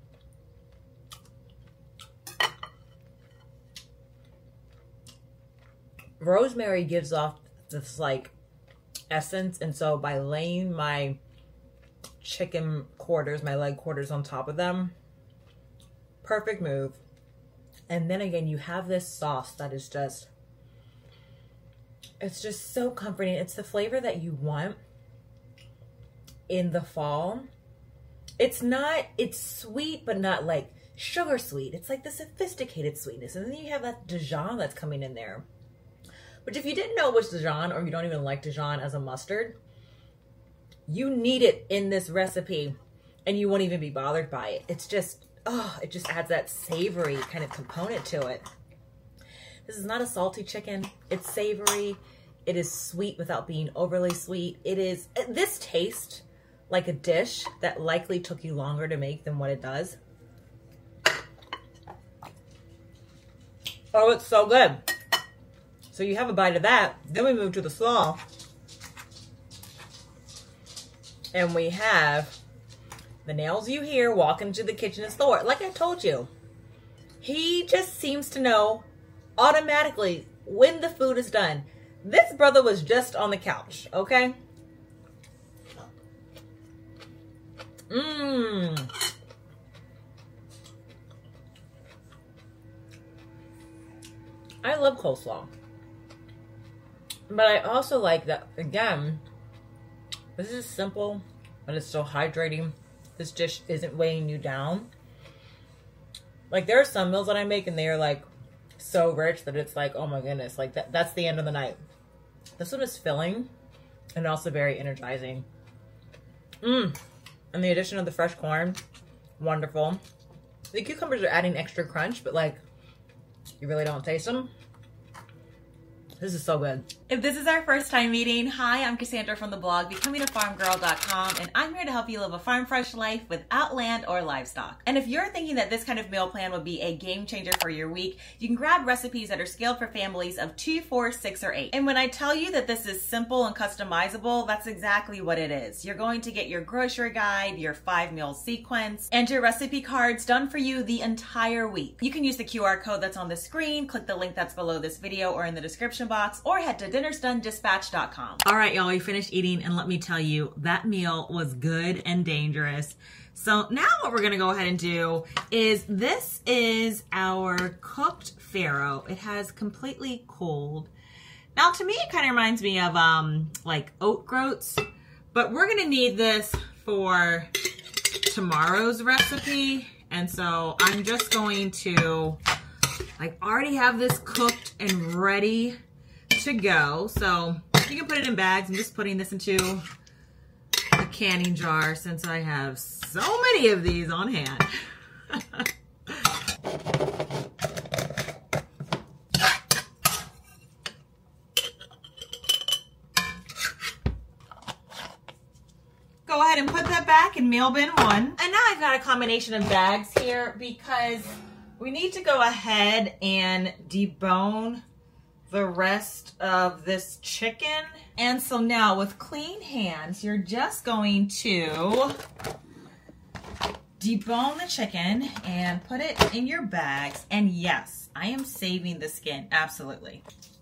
Speaker 1: Rosemary gives off this like essence, and so by laying my chicken quarters, my leg quarters on top of them, perfect move. And then again, you have this sauce that is just, it's just so comforting. It's the flavor that you want in the fall. It's not, it's sweet, but not like sugar sweet. It's like the sophisticated sweetness. And then you have that Dijon that's coming in there. Which if you didn't know it was Dijon, or you don't even like Dijon as a mustard, you need it in this recipe and you won't even be bothered by it. It's just, oh, it just adds that savory kind of component to it. This is not a salty chicken. It's savory. It is sweet without being overly sweet. It is, this tastes like a dish that likely took you longer to make than what it does. Oh, it's so good. So you have a bite of that. Then we move to the slaw. And we have the nails you hear walking into the kitchen is Thor. Like I told you, he just seems to know automatically when the food is done. This brother was just on the couch, okay? Mmm. I love coleslaw. But I also like that, again, this is simple, but it's so hydrating. This dish isn't weighing you down. Like, there are some meals that I make and they are like so rich that it's like, oh my goodness, like that, that's the end of the night. This one is filling and also very energizing. Mmm. And the addition of the fresh corn, wonderful. The cucumbers are adding extra crunch, but like, you really don't taste them. This is so good. If this is our first time meeting, hi, I'm Cassandra from the blog becoming a farm girl dot com, and I'm here to help you live a farm fresh life without land or livestock. And if you're thinking that this kind of meal plan would be a game changer for your week, you can grab recipes that are scaled for families of two, four, six, or eight. And when I tell you that this is simple and customizable, that's exactly what it is. You're going to get your grocery guide, your five meal sequence, and your recipe cards done for you the entire week. You can use the Q R code that's on the screen, click the link that's below this video or in the description box, or head to dinners done dispatch dot com. All right, y'all, we finished eating, and let me tell you, that meal was good and dangerous. So now what we're gonna go ahead and do is, this is our cooked farro. It has completely cooled. Now to me, it kind of reminds me of um, like oat groats, but we're gonna need this for tomorrow's recipe. And so I'm just going to, like, already have this cooked and ready to go. So you can put it in bags. I'm just putting this into a canning jar since I have so many of these on hand. Go
Speaker 2: go ahead and put that back in meal bin one. And now I've got a combination of bags here because we need to go ahead and debone the rest of this chicken. And so now with clean hands, you're just going to debone the chicken and put it in your bags. And yes, I am saving the skin, absolutely.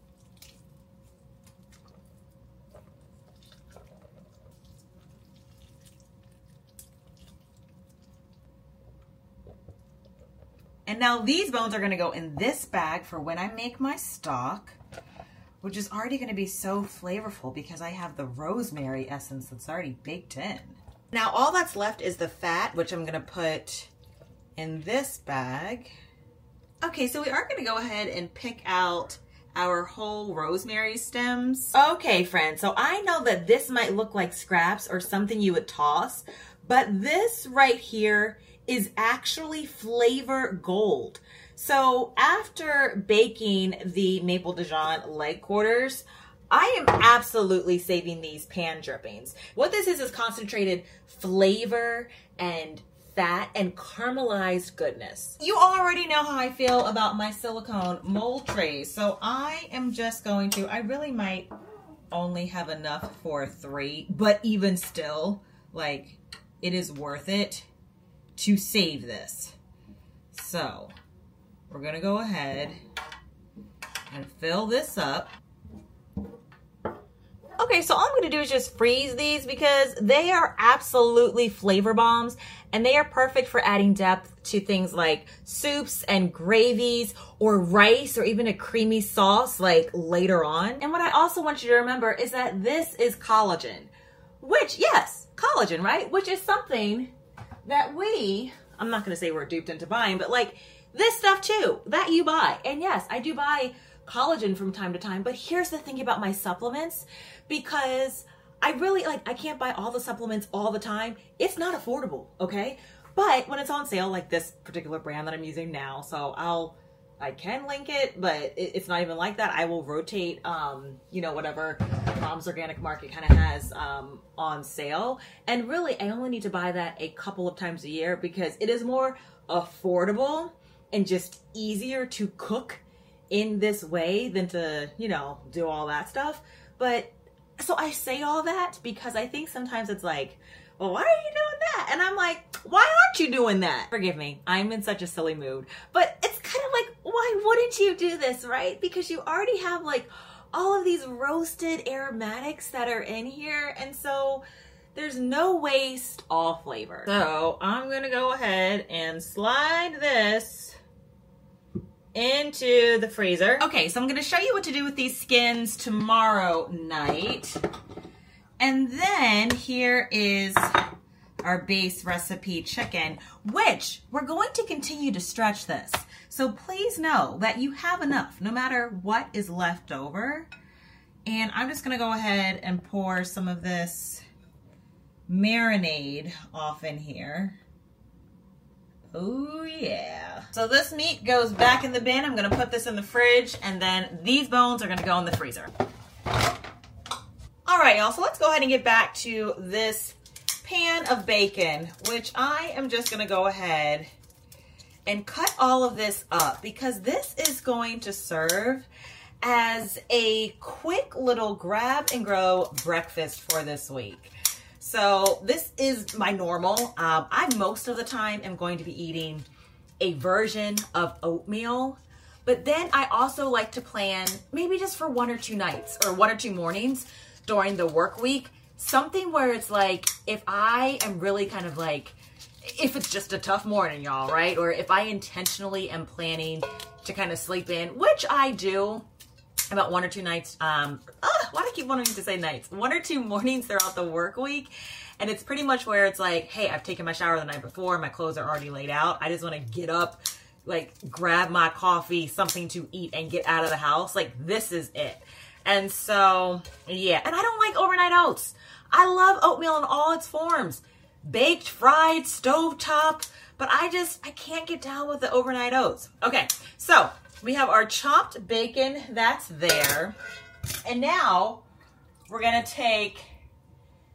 Speaker 2: And now these bones are gonna go in this bag for when I make my stock, which is already gonna be so flavorful because I have the rosemary essence that's already baked in. Now all that's left is the fat, which I'm gonna put in this bag. Okay, so we are gonna go ahead and pick out our whole rosemary stems. Okay, friends, so I know that this might look like scraps or something you would toss, but this right here is actually flavor gold. So after baking the Maple Dijon leg quarters, I am absolutely saving these pan drippings. What this is is concentrated flavor and fat and caramelized goodness. You already know how I feel about my silicone mold trays, so I am just going to, I really might only have enough for three, but even still, like, it is worth it to save this. So we're gonna go ahead and fill this up. Okay, so all I'm gonna do is just freeze these because they are absolutely flavor bombs and they are perfect for adding depth to things like soups and gravies or rice or even a creamy sauce like later on. And what I also want you to remember is that this is collagen, which, yes, collagen, right? Which is something that we, I'm not gonna say we're duped into buying, but like this stuff too, that you buy. And yes, I do buy collagen from time to time, but here's the thing about my supplements, because I really, like, I can't buy all the supplements all the time. It's not affordable, okay? But when it's on sale, like this particular brand that I'm using now, so I'll, I can link it, but it, it's not even like that. I will rotate, um, you know, whatever Mom's Organic Market kind of has um, on sale. And really, I only need to buy that a couple of times a year because it is more affordable and just easier to cook in this way than to, you know, do all that stuff. But so I say all that because I think sometimes it's like, well, why are you doing that? And I'm like, why aren't you doing that? Forgive me, I'm in such a silly mood. But it's kind of like, why wouldn't you do this, right? Because you already have like all of these roasted aromatics that are in here. And so there's no waste, all flavor. So I'm gonna go ahead and slide this into the freezer. Okay, so I'm gonna show you what to do with these skins tomorrow night. And then here is our base recipe chicken, which we're going to continue to stretch this. So please know that you have enough, no matter what is left over. And I'm just gonna go ahead and pour some of this marinade off in here. Oh yeah. So this meat goes back in the bin. I'm gonna put this in the fridge, and then these bones are gonna go in the freezer. All right, y'all, so let's go ahead and get back to this pan of bacon, which I am just gonna go ahead and cut all of this up because this is going to serve as a quick little grab and go breakfast for this week. So this is my normal. Um, I most of the time am going to be eating a version of oatmeal, but then I also like to plan maybe just for one or two nights or one or two mornings during the work week, something where it's like, if I am really kind of like, if it's just a tough morning, y'all, right? Or if I intentionally am planning to kind of sleep in, which I do about one or two nights, um, uh, why do I keep wanting to say nights? One or two mornings throughout the work week. And it's pretty much where it's like, hey, I've taken my shower the night before, my clothes are already laid out. I just want to get up, like grab my coffee, something to eat and get out of the house. Like this is it. And so, yeah, and I don't like overnight oats. I love oatmeal in all its forms. Baked, fried, stovetop, but I just, I can't get down with the overnight oats. Okay, so we have our chopped bacon, that's there. And now we're gonna take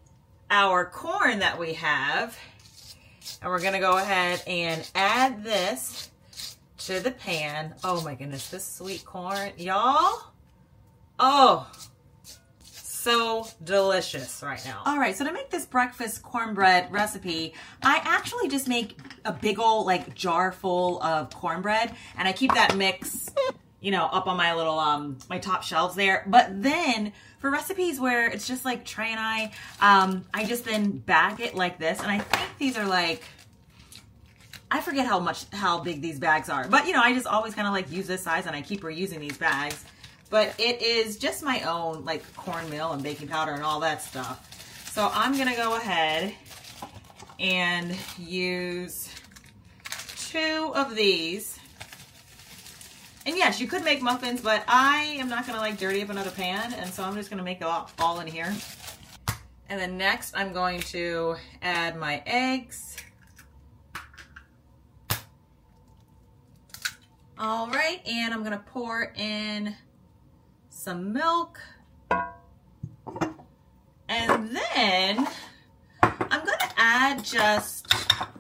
Speaker 1: our corn that we have. And we're gonna go ahead and add this to the pan. Oh my goodness, this sweet corn, y'all. Oh, so delicious right now. All right, so to make this breakfast cornbread recipe, I actually just make a big old like jar full of cornbread, and I keep that mix, you know, up on my little, um, my top shelves there. But then for recipes where it's just like Trey and I, um, I just then bag it like this. And I think these are like, I forget how much, how big these bags are. But, you know, I just always kind of like use this size and I keep reusing these bags. But it is just my own like cornmeal and baking powder and all that stuff. So I'm going to go ahead and use two of these. And yes, you could make muffins, but I am not gonna like dirty up another pan, and so I'm just gonna make it all, all in here. And then next I'm going to add my eggs. All right, and I'm gonna pour in some milk. And then I'm gonna add just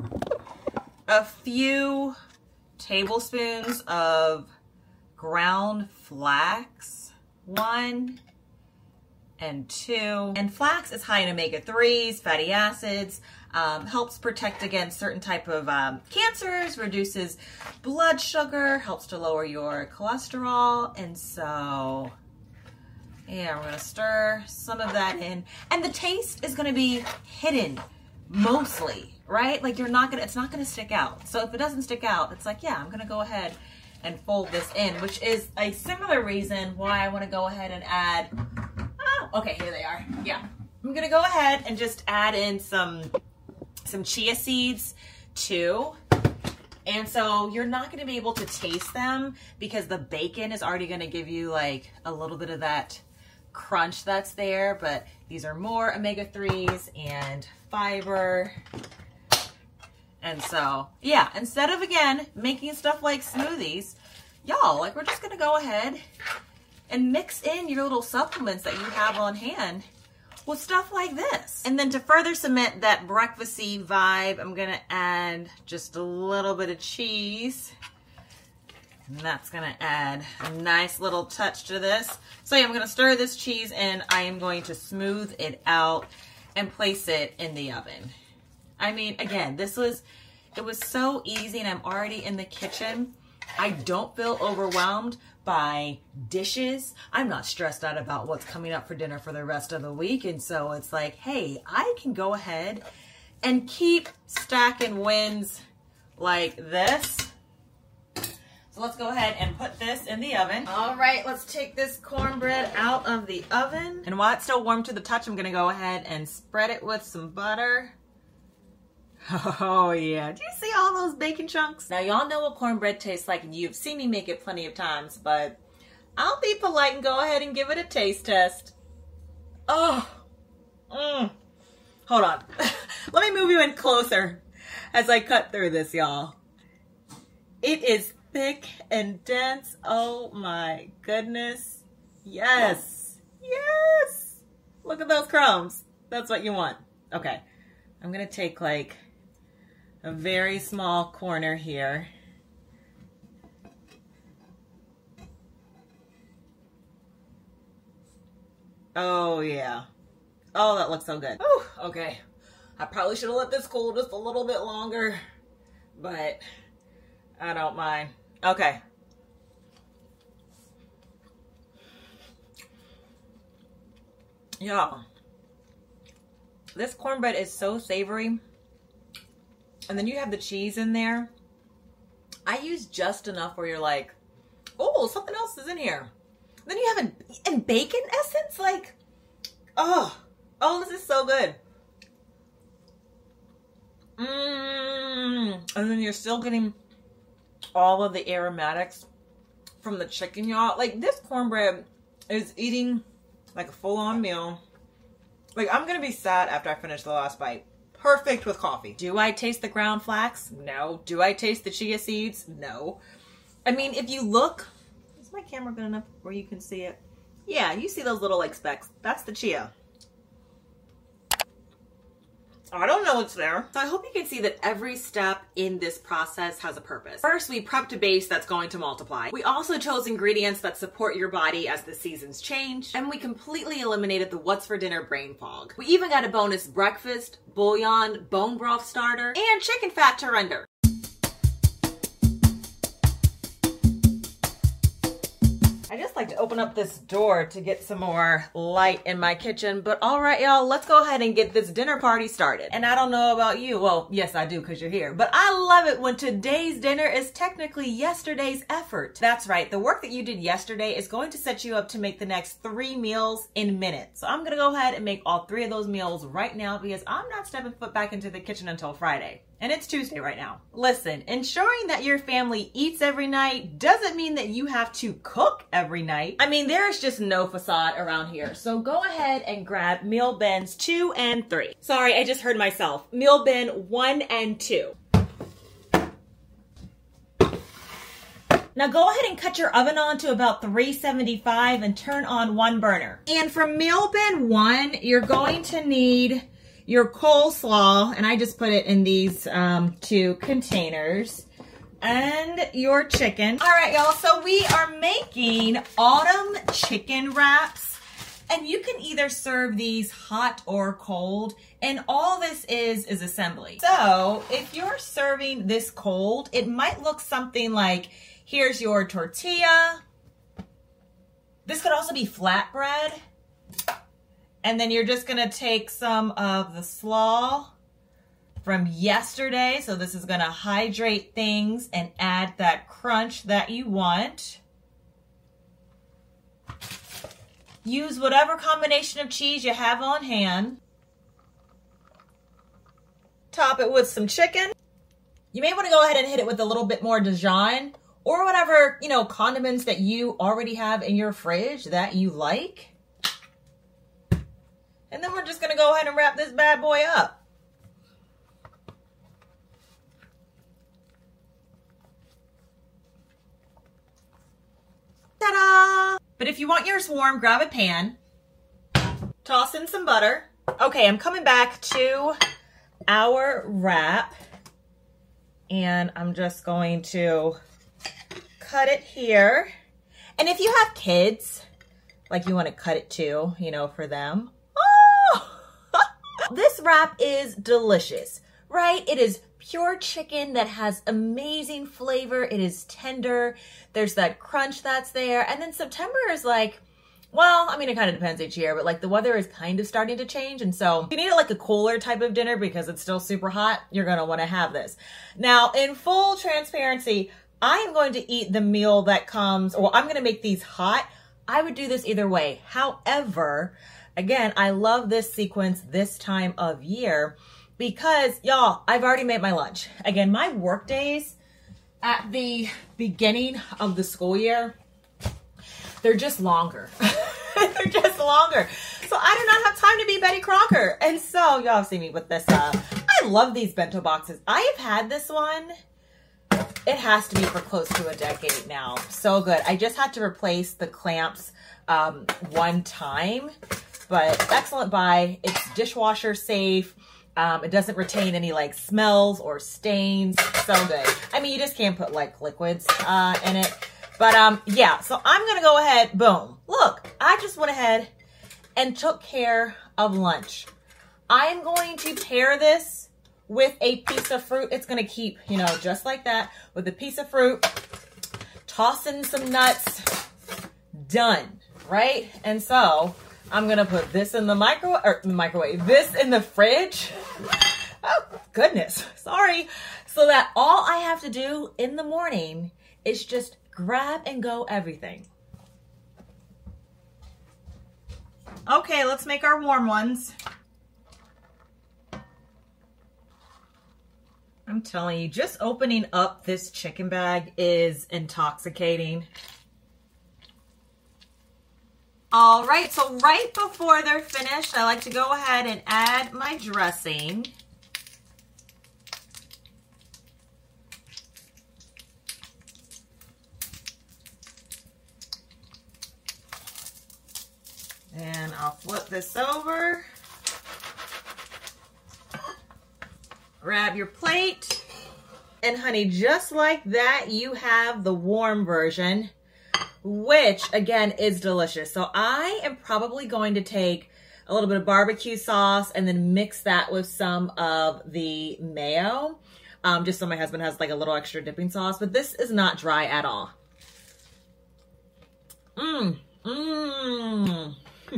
Speaker 1: a few tablespoons of ground flax, one and two. And flax is high in omega threes, fatty acids, um, helps protect against certain type of um, cancers, reduces blood sugar, helps to lower your cholesterol. And so, yeah, we're gonna stir some of that in. And the taste is gonna be hidden mostly, right? Like you're not gonna, it's not gonna stick out. So if it doesn't stick out, it's like, yeah, I'm gonna go ahead and fold this in, which is a similar reason why I want to go ahead and add, oh, okay, here they are. Yeah, I'm gonna go ahead and just add in some some chia seeds too. And so you're not going to be able to taste them because the bacon is already going to give you like a little bit of that crunch that's there, but these are more omega threes and fiber. And so, yeah, instead of, again, making stuff like smoothies, y'all, like, we're just going to go ahead and mix in your little supplements that you have on hand with stuff like this. And then to further cement that breakfasty vibe, I'm going to add just a little bit of cheese. And that's going to add a nice little touch to this. So, yeah, I'm going to stir this cheese in. I am going to smooth it out and place it in the oven. I mean, again, this was, it was so easy and I'm already in the kitchen. I don't feel overwhelmed by dishes. I'm not stressed out about what's coming up for dinner for the rest of the week. And so it's like, hey, I can go ahead and keep stacking wins like this. So let's go ahead and put this in the oven. All right, let's take this cornbread out of the oven. And while it's still warm to the touch, I'm gonna go ahead and spread it with some butter. Oh yeah, do you see all those bacon chunks? Now y'all know what cornbread tastes like and you've seen me make it plenty of times, but I'll be polite and go ahead and give it a taste test. Oh, mm. Hold on. Let me move you in closer as I cut through this, y'all. It is thick and dense. Oh my goodness. Yes, yes. Look at those crumbs. That's what you want. Okay, I'm gonna take like a very small corner here. Oh yeah. Oh, that looks so good. Oh, okay. I probably should have let this cool just a little bit longer, but I don't mind. Okay. Y'all, this cornbread is so savory. And then you have the cheese in there. I use just enough where you're like, oh, something else is in here. And then you have an, and bacon essence, like, oh, oh, this is so good. Mmm. And then you're still getting all of the aromatics from the chicken, y'all. Like, this cornbread is eating like a full-on meal. Like, I'm gonna be sad after I finish the last bite. Perfect with coffee. Do I taste the ground flax? No. Do I taste the chia seeds? No. I mean, if you look, is my camera good enough where you can see it? Yeah, you see those little like specks. That's the chia. I don't know what's there. So I hope you can see that every step in this process has a purpose. First, we prepped a base that's going to multiply. We also chose ingredients that support your body as the seasons change. And we completely eliminated the what's for dinner brain fog. We even got a bonus breakfast, bouillon, bone broth starter, and chicken fat to render. I just like to open up this door to get some more light in my kitchen. But all right, y'all, let's go ahead and get this dinner party started. And I don't know about you. Well, yes, I do because you're here. But I love it when today's dinner is technically yesterday's effort. That's right. The work that you did yesterday is going to set you up to make the next three meals in minutes. So I'm going to go ahead and make all three of those meals right now because I'm not stepping foot back into the kitchen until Friday. And it's Tuesday right now. Listen, ensuring that your family eats every night doesn't mean that you have to cook every night. I mean, there is just no facade around here. So go ahead and grab meal bins two and three. Sorry, I just heard myself. Meal bin one and two. Now go ahead and cut your oven on to about three seventy-five and turn on one burner. And for meal bin one, you're going to need your coleslaw, and I just put it in these um, two containers, and your chicken. All right, y'all, so we are making autumn chicken wraps, and you can either serve these hot or cold, and all this is is assembly. So if you're serving this cold, it might look something like, here's your tortilla. This could also be flatbread. And then you're just gonna take some of the slaw from yesterday. So this is gonna hydrate things and add that crunch that you want. Use whatever combination of cheese you have on hand. Top it with some chicken. You may wanna go ahead and hit it with a little bit more Dijon or whatever, you know, condiments that you already have in your fridge that you like. And then we're just going to go ahead and wrap this bad boy up. Ta-da! But if you want yours warm, grab a pan. Toss in some butter. Okay, I'm coming back to our wrap. And I'm just going to cut it here. And if you have kids, like you want to cut it too, you know, for them. This wrap is delicious, right? It is pure chicken that has amazing flavor. It is tender. There's that crunch that's there. And then September is like, well, I mean, it kind of depends each year, but like the weather is kind of starting to change. And so if you need it like a cooler type of dinner because it's still super hot, you're going to want to have this. Now, in full transparency, I am going to eat the meal that comes, or I'm going to make these hot. I would do this either way. However, again, I love this sequence this time of year because, y'all, I've already made my lunch. Again, my work days at the beginning of the school year, they're just longer. They're just longer. So I do not have time to be Betty Crocker. And so, y'all see me with this. Uh, I love these bento boxes. I have had this one. It has to be for close to a decade now. So good. I just had to replace the clamps um, one time. But excellent buy. It's dishwasher safe. Um, it doesn't retain any like smells or stains. So good. I mean, you just can't put like liquids uh, in it. But um, yeah, so I'm going to go ahead. Boom. Look, I just went ahead and took care of lunch. I'm going to pair this with a piece of fruit. It's going to keep, you know, just like that with a piece of fruit. Toss in some nuts. Done. Right? And so I'm going to put this in the micro or microwave, this in the fridge. Oh, goodness. Sorry. So that all I have to do in the morning is just grab and go everything. Okay, let's make our warm ones. I'm telling you, just opening up this chicken bag is intoxicating. All right, so right before they're finished, I like to go ahead and add my dressing. And I'll flip this over.
Speaker 2: Grab your plate. And honey, just like that, you have the warm version, which again is delicious. So I am probably going to take a little bit of barbecue sauce and then mix that with some of the mayo. Um, just so my husband has like a little extra dipping sauce, but this is not dry at all. Mmm, mmm.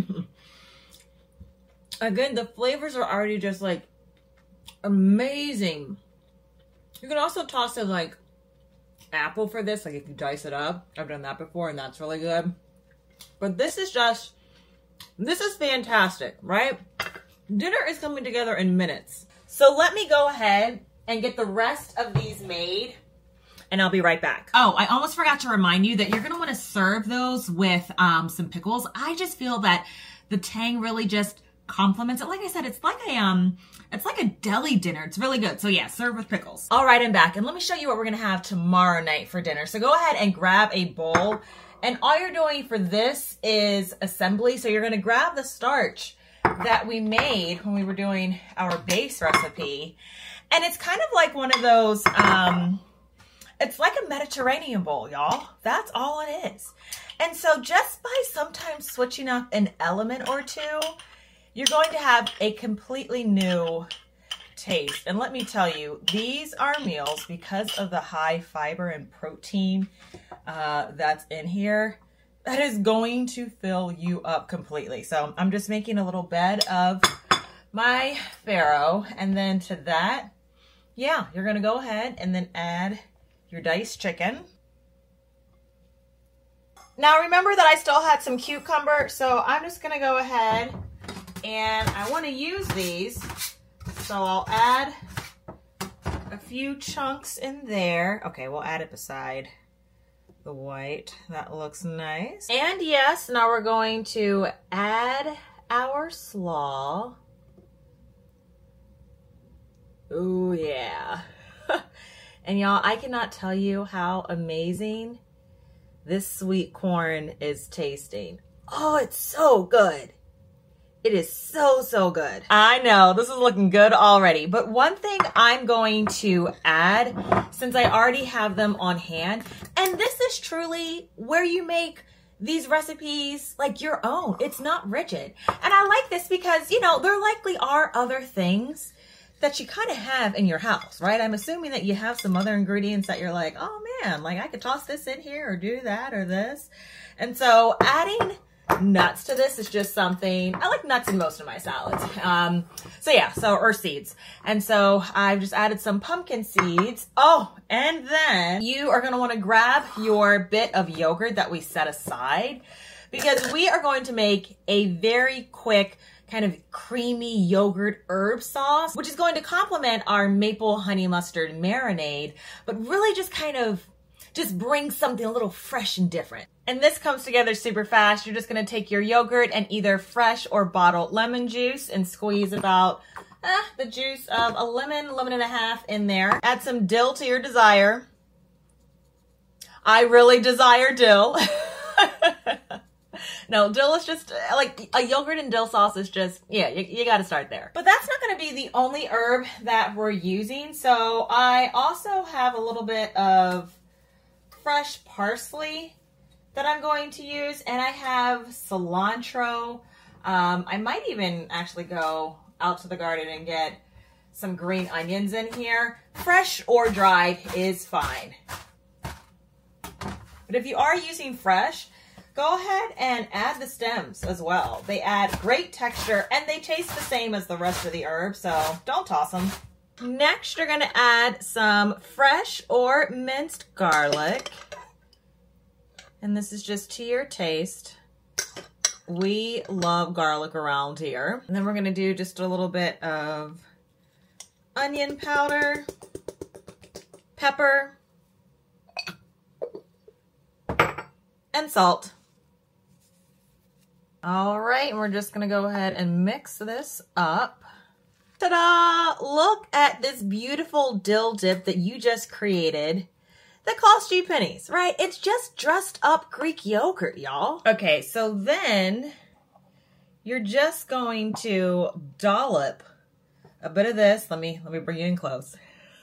Speaker 2: Again, the flavors are already just like amazing. You can also toss in like apple for this, like if you dice it up. I've done that before and that's really good. But this is just, this is fantastic, right? Dinner is coming together in minutes. So let me go ahead and get the rest of these made and I'll be right back. Oh, I almost forgot to remind you that you're gonna wanna serve those with um, some pickles. I just feel that the tang really just complements it. Like I said, it's like a um, it's like a deli dinner. It's really good. So yeah, serve with pickles. All right, I'm back. And let me show you what we're gonna have tomorrow night for dinner. So go ahead and grab a bowl. And all you're doing for this is assembly. So you're gonna grab the starch that we made when we were doing our base recipe. And it's kind of like one of those, um, it's like a Mediterranean bowl, y'all. That's all it is. And so just by sometimes switching up an element or two, you're going to have a completely new taste. And let me tell you, these are meals, because of the high fiber and protein uh, that's in here, that is going to fill you up completely. So I'm just making a little bed of my farro. And then to that, yeah, you're going to go ahead and then add your diced chicken. Now remember that I still had some cucumber, so I'm just going to go ahead and I want to use these. So I'll add a few chunks in there. Okay, we'll add it beside the white. That looks nice. And yes, now we're going to add our slaw. Ooh, yeah. And y'all, I cannot tell you how amazing this sweet corn is tasting. Oh, it's so good. It is so, so good. I know, this is looking good already. But one thing I'm going to add, since I already have them on hand, and this is truly where you make these recipes like your own. It's not rigid. And I like this because, you know, there likely are other things that you kind of have in your house, right? I'm assuming that you have some other ingredients that you're like, oh man, like I could toss this in here or do that or this. And so adding nuts to this is just something, I like nuts in most of my salads. Um, so yeah, so, or seeds. And so I've just added some pumpkin seeds. Oh, and then you are gonna wanna grab your bit of yogurt that we set aside, because we are going to make a very quick kind of creamy yogurt herb sauce, which is going to complement our maple honey mustard marinade, but really just kind of just bring something a little fresh and different. And this comes together super fast. You're just gonna take your yogurt and either fresh or bottled lemon juice and squeeze about eh, the juice of a lemon, lemon and a half in there. Add some dill to your desire. I really desire dill. No, dill is just, like, a yogurt and dill sauce is just, yeah, you, you gotta start there. But that's not gonna be the only herb that we're using. So I also have a little bit of fresh parsley that I'm going to use, and I have cilantro. Um, I might even actually go out to the garden and get some green onions in here. Fresh or dried is fine. But if you are using fresh, go ahead and add the stems as well. They add great texture and they taste the same as the rest of the herbs, so don't toss them. Next, you're gonna add some fresh or minced garlic. And this is just to your taste. We love garlic around here. And then we're gonna do just a little bit of onion powder, pepper, and salt. All right, and we're just gonna go ahead and mix this up. Ta-da! Look at this beautiful dill dip that you just created that cost you pennies, right? It's just dressed up Greek yogurt, y'all. Okay, so then you're just going to dollop a bit of this. Let me, let me bring you in close.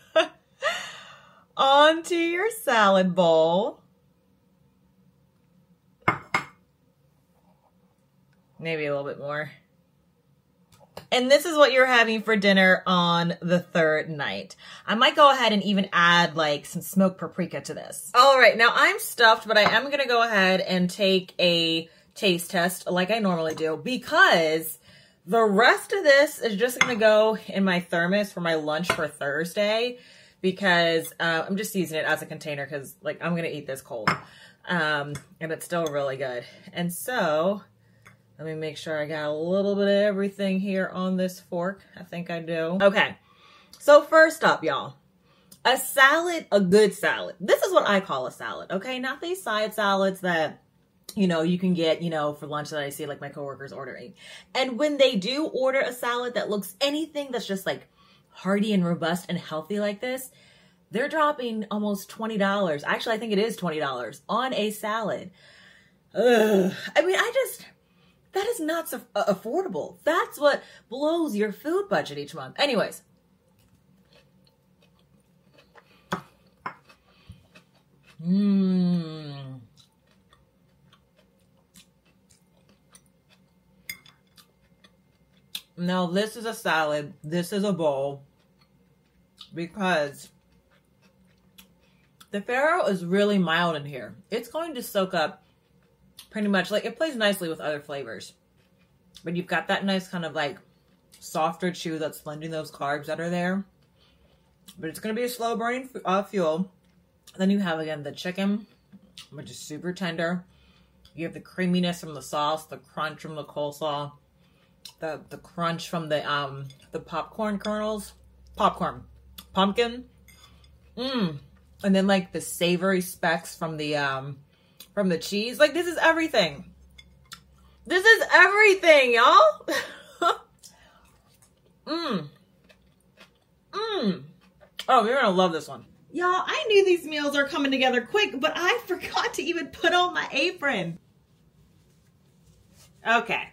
Speaker 2: Onto your salad bowl. Maybe a little bit more. And this is what you're having for dinner on the third night. I might go ahead and even add like some smoked paprika to this. All right, now I'm stuffed, but I am gonna go ahead and take a taste test like I normally do, because the rest of this is just gonna go in my thermos for my lunch for Thursday, because uh, I'm just using it as a container because like I'm gonna eat this cold. Um, and it's still really good. And so let me make sure I got a little bit of everything here on this fork. I think I do. Okay, so first up, y'all, a salad, a good salad. This is what I call a salad, okay? Not these side salads that, you know, you can get, you know, for lunch that I see like my coworkers ordering. And when they do order a salad that looks anything that's just like hearty and robust and healthy like this, they're dropping almost twenty dollars. Actually, I think it is twenty dollars on a salad. Ugh. I mean, I just, that is not so affordable. That's what blows your food budget each month. Anyways. Mmm. Now, this is a salad. This is a bowl. Because the farro is really mild in here. It's going to soak up pretty much, like, it plays nicely with other flavors. But you've got that nice kind of, like, softer chew that's blending those carbs that are there. But it's going to be a slow burning uh, fuel. Then you have, again, the chicken, which is super tender. You have the creaminess from the sauce, the crunch from the coleslaw, the, the crunch from the, um, the popcorn kernels. Popcorn. Pumpkin. Mmm. And then, like, the savory specks from the, um, from the cheese. Like, this is everything. This is everything, y'all. Mmm. Mmm. Oh, you're gonna love this one.
Speaker 1: Y'all, I knew these meals are coming together quick, but I forgot to even put on my apron. Okay.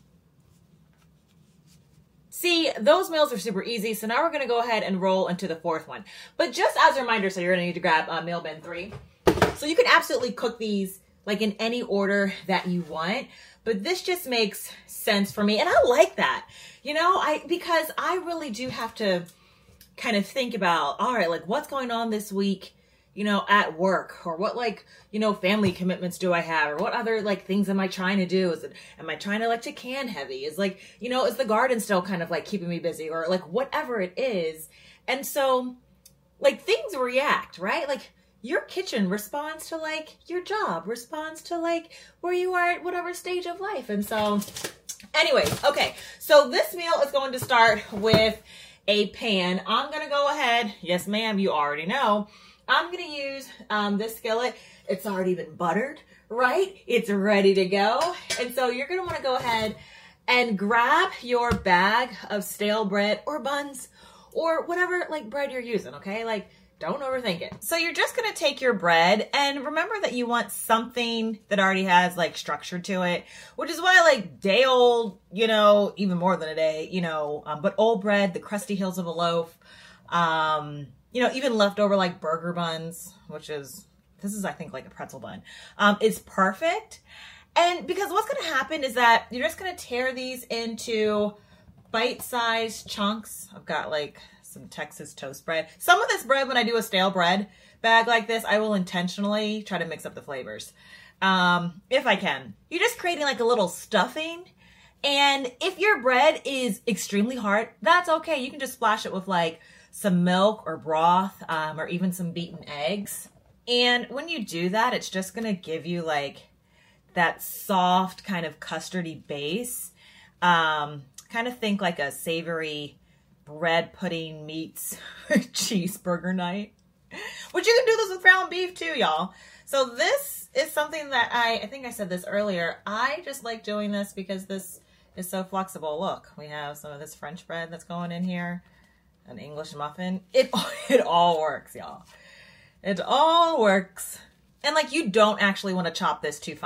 Speaker 1: See, those meals are super easy, so now we're going to go ahead and roll into the fourth one. But just as a reminder, so you're going to need to grab uh, meal bin three. So you can absolutely cook these like in any order that you want, but this just makes sense for me, and I like that, you know, I because I really do have to kind of think about, all right, like what's going on this week, you know, at work, or what, like, you know, family commitments do I have, or what other like things am I trying to do? Is it, am I trying to like to can heavy? Is like, you know, is the garden still kind of like keeping me busy, or like whatever it is? And so like things react, right? Like your kitchen responds to like your job, responds to like where you are at whatever stage of life. And so anyways, okay, so this meal is going to start with a pan. I'm going to go ahead. Yes, ma'am, you already know. I'm going to use um, this skillet. It's already been buttered, right? It's ready to go. And so you're going to want to go ahead and grab your bag of stale bread or buns or whatever like bread you're using, okay? Like, don't overthink it. So you're just going to take your bread, and remember that you want something that already has like structure to it, which is why like day old, you know, even more than a day, you know, um, but old bread, the crusty hills of a loaf, um, you know, even leftover like burger buns, which is, this is, I think, like a pretzel bun, um, is perfect. And because what's going to happen is that you're just going to tear these into bite-sized chunks. I've got like some Texas toast bread. Some of this bread, when I do a stale bread bag like this, I will intentionally try to mix up the flavors. Um, if I can. You're just creating like a little stuffing. And if your bread is extremely hard, that's okay. You can just splash it with like some milk or broth, um, or even some beaten eggs. And when you do that, it's just going to give you like that soft kind of custardy base. Um, kind of think like a savory bread pudding meets cheeseburger night. Which you can do this with ground beef too, y'all. So this is something that I, I think I said this earlier. I just like doing this because this is so flexible. Look, we have some of this French bread that's going in here. An English muffin. It, it all works, y'all. It all works. And like, you don't actually want to chop this too fine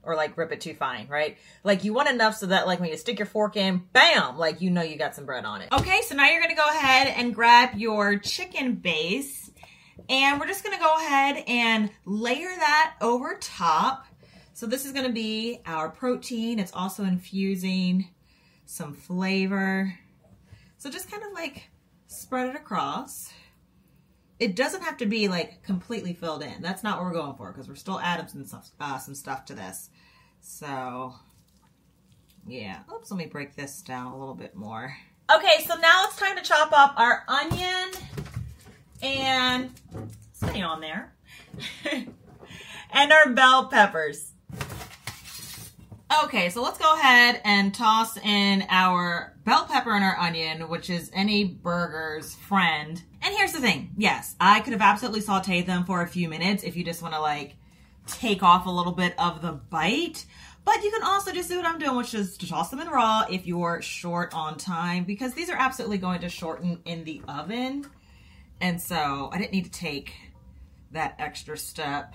Speaker 2: or like rip it too fine, right? Like you want enough so that like when you stick your fork in, bam, like you know you got some bread on it. Okay, so now you're gonna go ahead and grab your chicken base, and we're just gonna go ahead and layer that over top. So this is gonna be our protein. It's also infusing some flavor. So just kind of like spread it across. It doesn't have to be like completely filled in. That's not what we're going for because we're still adding some stuff, uh, some stuff to this. So yeah, oops, let me break this down a little bit more. Okay, so now it's time to chop up our onion and stay on there. And our bell peppers. Okay, so let's go ahead and toss in our bell pepper and our onion, which is any burger's friend. And here's the thing. Yes, I could have absolutely sauteed them for a few minutes if you just want to like take off a little bit of the bite. But you can also just do what I'm doing, which is to toss them in raw if you're short on time, because these are absolutely going to shorten in the oven. And so I didn't need to take that extra step.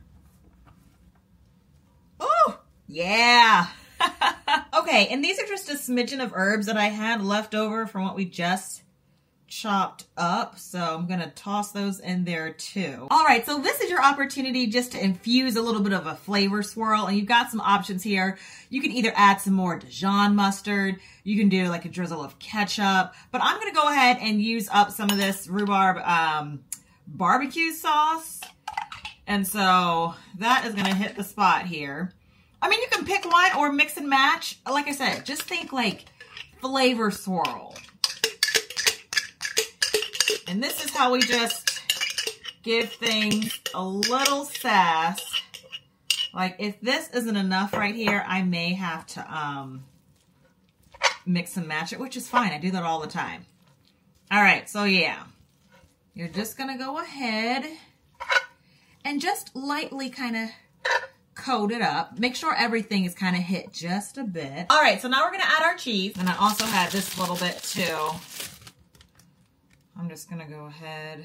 Speaker 2: Oh! Yeah. Okay, and these are just a smidgen of herbs that I had left over from what we just chopped up. So I'm going to toss those in there too. All right, so this is your opportunity just to infuse a little bit of a flavor swirl. And you've got some options here. You can either add some more Dijon mustard. You can do like a drizzle of ketchup. But I'm going to go ahead and use up some of this rhubarb um, barbecue sauce. And so that is going to hit the spot here. I mean, you can pick one or mix and match. Like I said, just think like flavor swirl. And this is how we just give things a little sass. Like if this isn't enough right here, I may have to um, mix and match it, which is fine. I do that all the time. All right, so yeah. You're just gonna go ahead and just lightly kind of coat it up. Make sure everything is kind of hit just a bit. All right, so now we're gonna add our cheese. And I also had this little bit too. I'm just gonna go ahead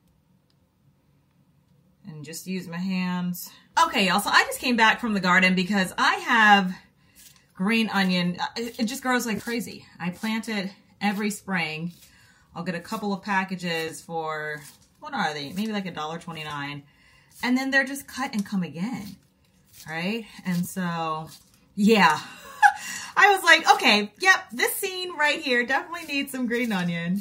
Speaker 2: and just use my hands. Okay, y'all, so I just came back from the garden because I have green onion. It just grows like crazy. I plant it every spring. I'll get a couple of packages for, what are they? Maybe like a dollar twenty-nine. And then they're just cut and come again. Right? And so, yeah. I was like, okay, yep, this scene right here definitely needs some green onion.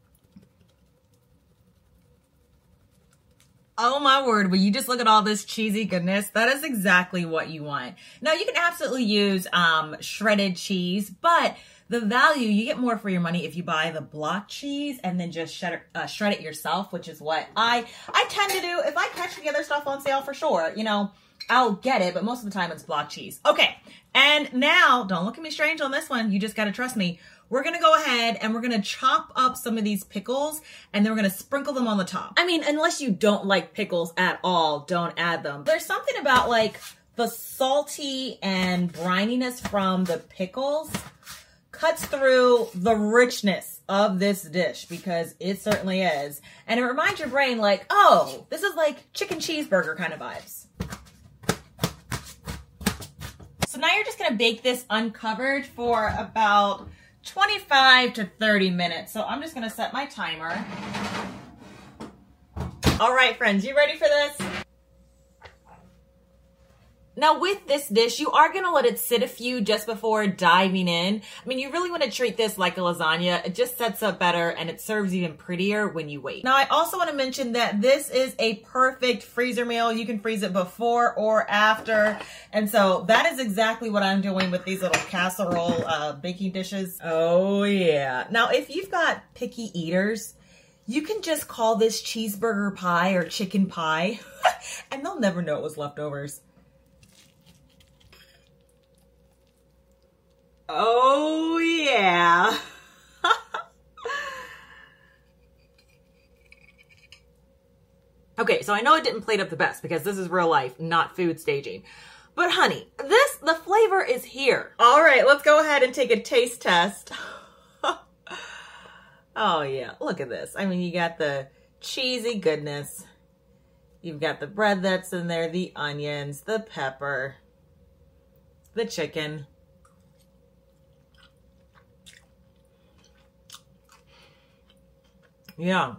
Speaker 2: Oh my word, will you just look at all this cheesy goodness? That is exactly what you want. Now, you can absolutely use um, shredded cheese, but the value, you get more for your money if you buy the block cheese and then just shred it, uh, shred it yourself, which is what I, I tend to do. If I catch the other stuff on sale, for sure, you know, I'll get it, but most of the time it's block cheese. Okay, and now, don't look at me strange on this one. You just got to trust me. We're going to go ahead and we're going to chop up some of these pickles and then we're going to sprinkle them on the top. I mean, unless you don't like pickles at all, don't add them. There's something about like the salty and brininess from the pickles cuts through the richness of this dish, because it certainly is. And it reminds your brain like, oh, this is like chicken cheeseburger kind of vibes. So now you're just going to bake this uncovered for about twenty-five to thirty minutes. So I'm just going to set my timer. All right, friends, you ready for this? Now with this dish, you are going to let it sit a few just before diving in. I mean, you really want to treat this like a lasagna. It just sets up better and it serves even prettier when you wait. Now, I also want to mention that this is a perfect freezer meal. You can freeze it before or after. And so that is exactly what I'm doing with these little casserole uh, baking dishes. Oh yeah. Now, if you've got picky eaters, you can just call this cheeseburger pie or chicken pie and they'll never know it was leftovers. Oh, yeah. Okay, so I know it didn't plate up the best because this is real life, not food staging. But honey, this, the flavor is here. All right, let's go ahead and take a taste test. Oh, yeah, look at this. I mean, you got the cheesy goodness. You've got the bread that's in there, the onions, the pepper.
Speaker 1: the chicken. Yeah.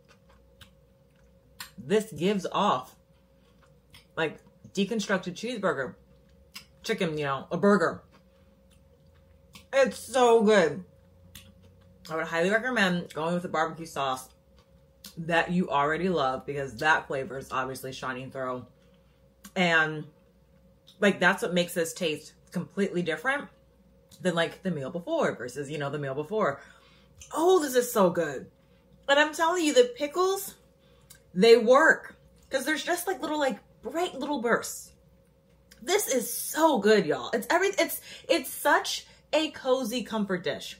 Speaker 1: This gives off like deconstructed cheeseburger. Chicken, you know, a burger. It's so good. I would highly recommend going with the barbecue sauce that you already love, because that flavor is obviously shining through. And like, that's what makes this taste completely different than like the meal before versus, you know, the meal before. Oh, this is so good. And I'm telling you, the pickles, they work because there's just like little, like bright little bursts. This is so good, y'all. It's every, it's, it's such a cozy comfort dish.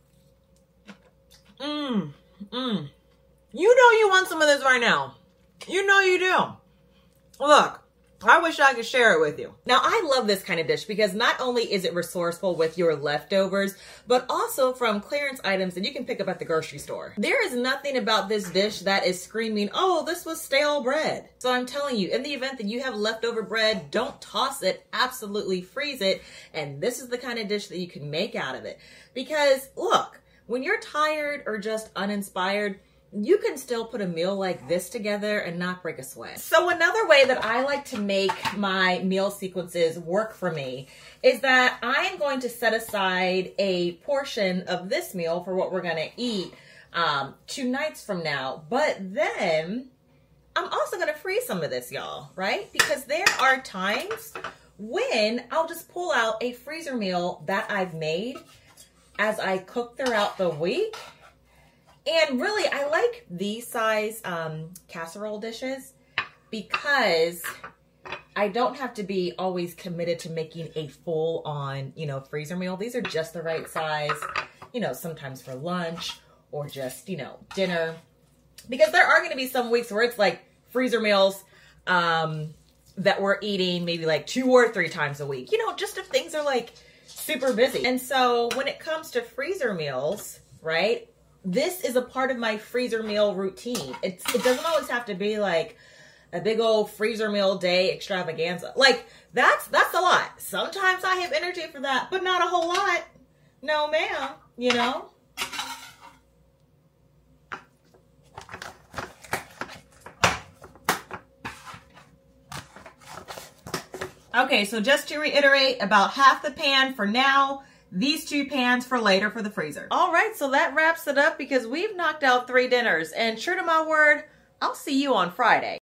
Speaker 1: Mmm, mmm. You know you want some of this right now. You know you do. Look, I wish I could share it with you. Now, I love this kind of dish because not only is it resourceful with your leftovers, but also from clearance items that you can pick up at the grocery store. There is nothing about this dish that is screaming, oh, this was stale bread. So I'm telling you, in the event that you have leftover bread, don't toss it, absolutely freeze it. And this is the kind of dish that you can make out of it. Because look, when you're tired or just uninspired, you can still put a meal like this together and not break a sweat. So another way that I like to make my meal sequences work for me is that I am going to set aside a portion of this meal for what we're going to eat um, two nights from now. But then I'm also going to freeze some of this, y'all, right? Because there are times when I'll just pull out a freezer meal that I've made as I cook throughout the week. And really, I like these size um, casserole dishes because I don't have to be always committed to making a full on, you know, freezer meal. These are just the right size, you know, sometimes for lunch or just, you know, dinner. Because there are going to be some weeks where it's like freezer meals um, that we're eating maybe like two or three times a week, you know, just if things are like super busy. And so when it comes to freezer meals, right? This is a part of my freezer meal routine. It's, it doesn't always have to be like a big old freezer meal day extravaganza. Like that's, that's a lot. Sometimes I have energy for that, but not a whole lot. No, ma'am, you know? Okay, so just to reiterate, about half the pan for now, these two pans for later for the freezer. All right, so that wraps it up because we've knocked out three dinners. And true to my word, I'll see you on Friday.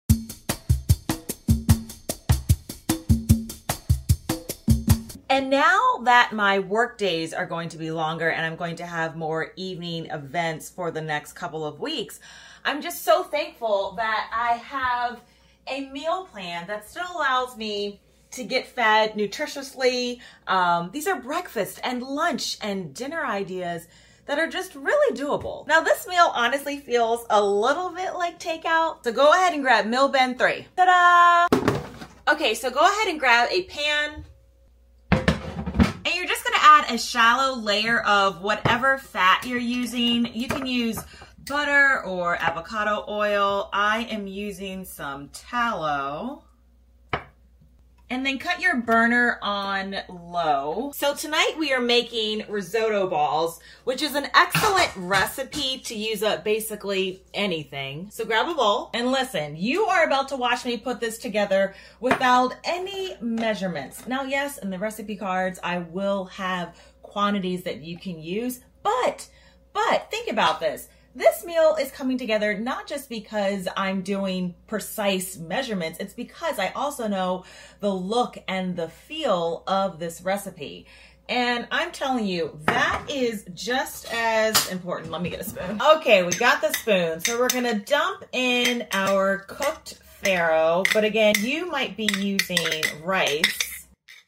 Speaker 1: And now that my work days are going to be longer and I'm going to have more evening events for the next couple of weeks, I'm just so thankful that I have a meal plan that still allows me to get fed nutritiously. Um, these are breakfast and lunch and dinner ideas that are just really doable. Now this meal honestly feels a little bit like takeout. So go ahead and grab Meal Bin three. Ta-da! Okay, so go ahead and grab a pan. And you're just gonna add a shallow layer of whatever fat you're using. You can use butter or avocado oil. I am using some tallow. And then cut your burner on low. So tonight we are making risotto balls, which is an excellent recipe to use up basically anything. So grab a bowl and listen, you are about to watch me put this together without any measurements. Now, yes, in the recipe cards, I will have quantities that you can use, but, but think about this. This meal is coming together not just because I'm doing precise measurements, it's because I also know the look and the feel of this recipe. And I'm telling you, that is just as important. Let me get a spoon. Okay, we got the spoon. So we're gonna dump in our cooked farro, but again, you might be using rice.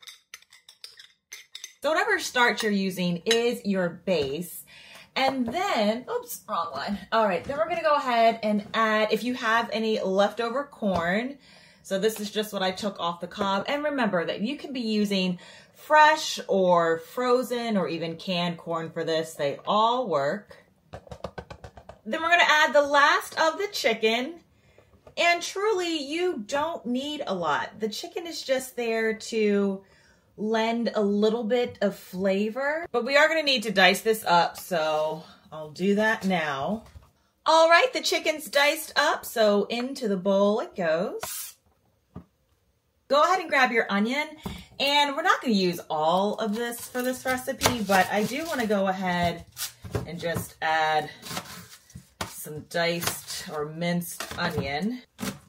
Speaker 1: So whatever starch you're using is your base. And then, oops, wrong one. All right, then we're gonna go ahead and add, if you have any leftover corn, so this is just what I took off the cob. And remember that you can be using fresh or frozen or even canned corn for this. They all work. Then we're gonna add the last of the chicken. And truly, you don't need a lot. The chicken is just there to
Speaker 2: lend a little bit of flavor. But we are gonna need to dice this up, so I'll do that now. All right, the chicken's diced up, so into the bowl it goes. Go ahead and grab your onion, and we're not gonna use all of this for this recipe, but I do wanna go ahead and just add some diced or minced onion.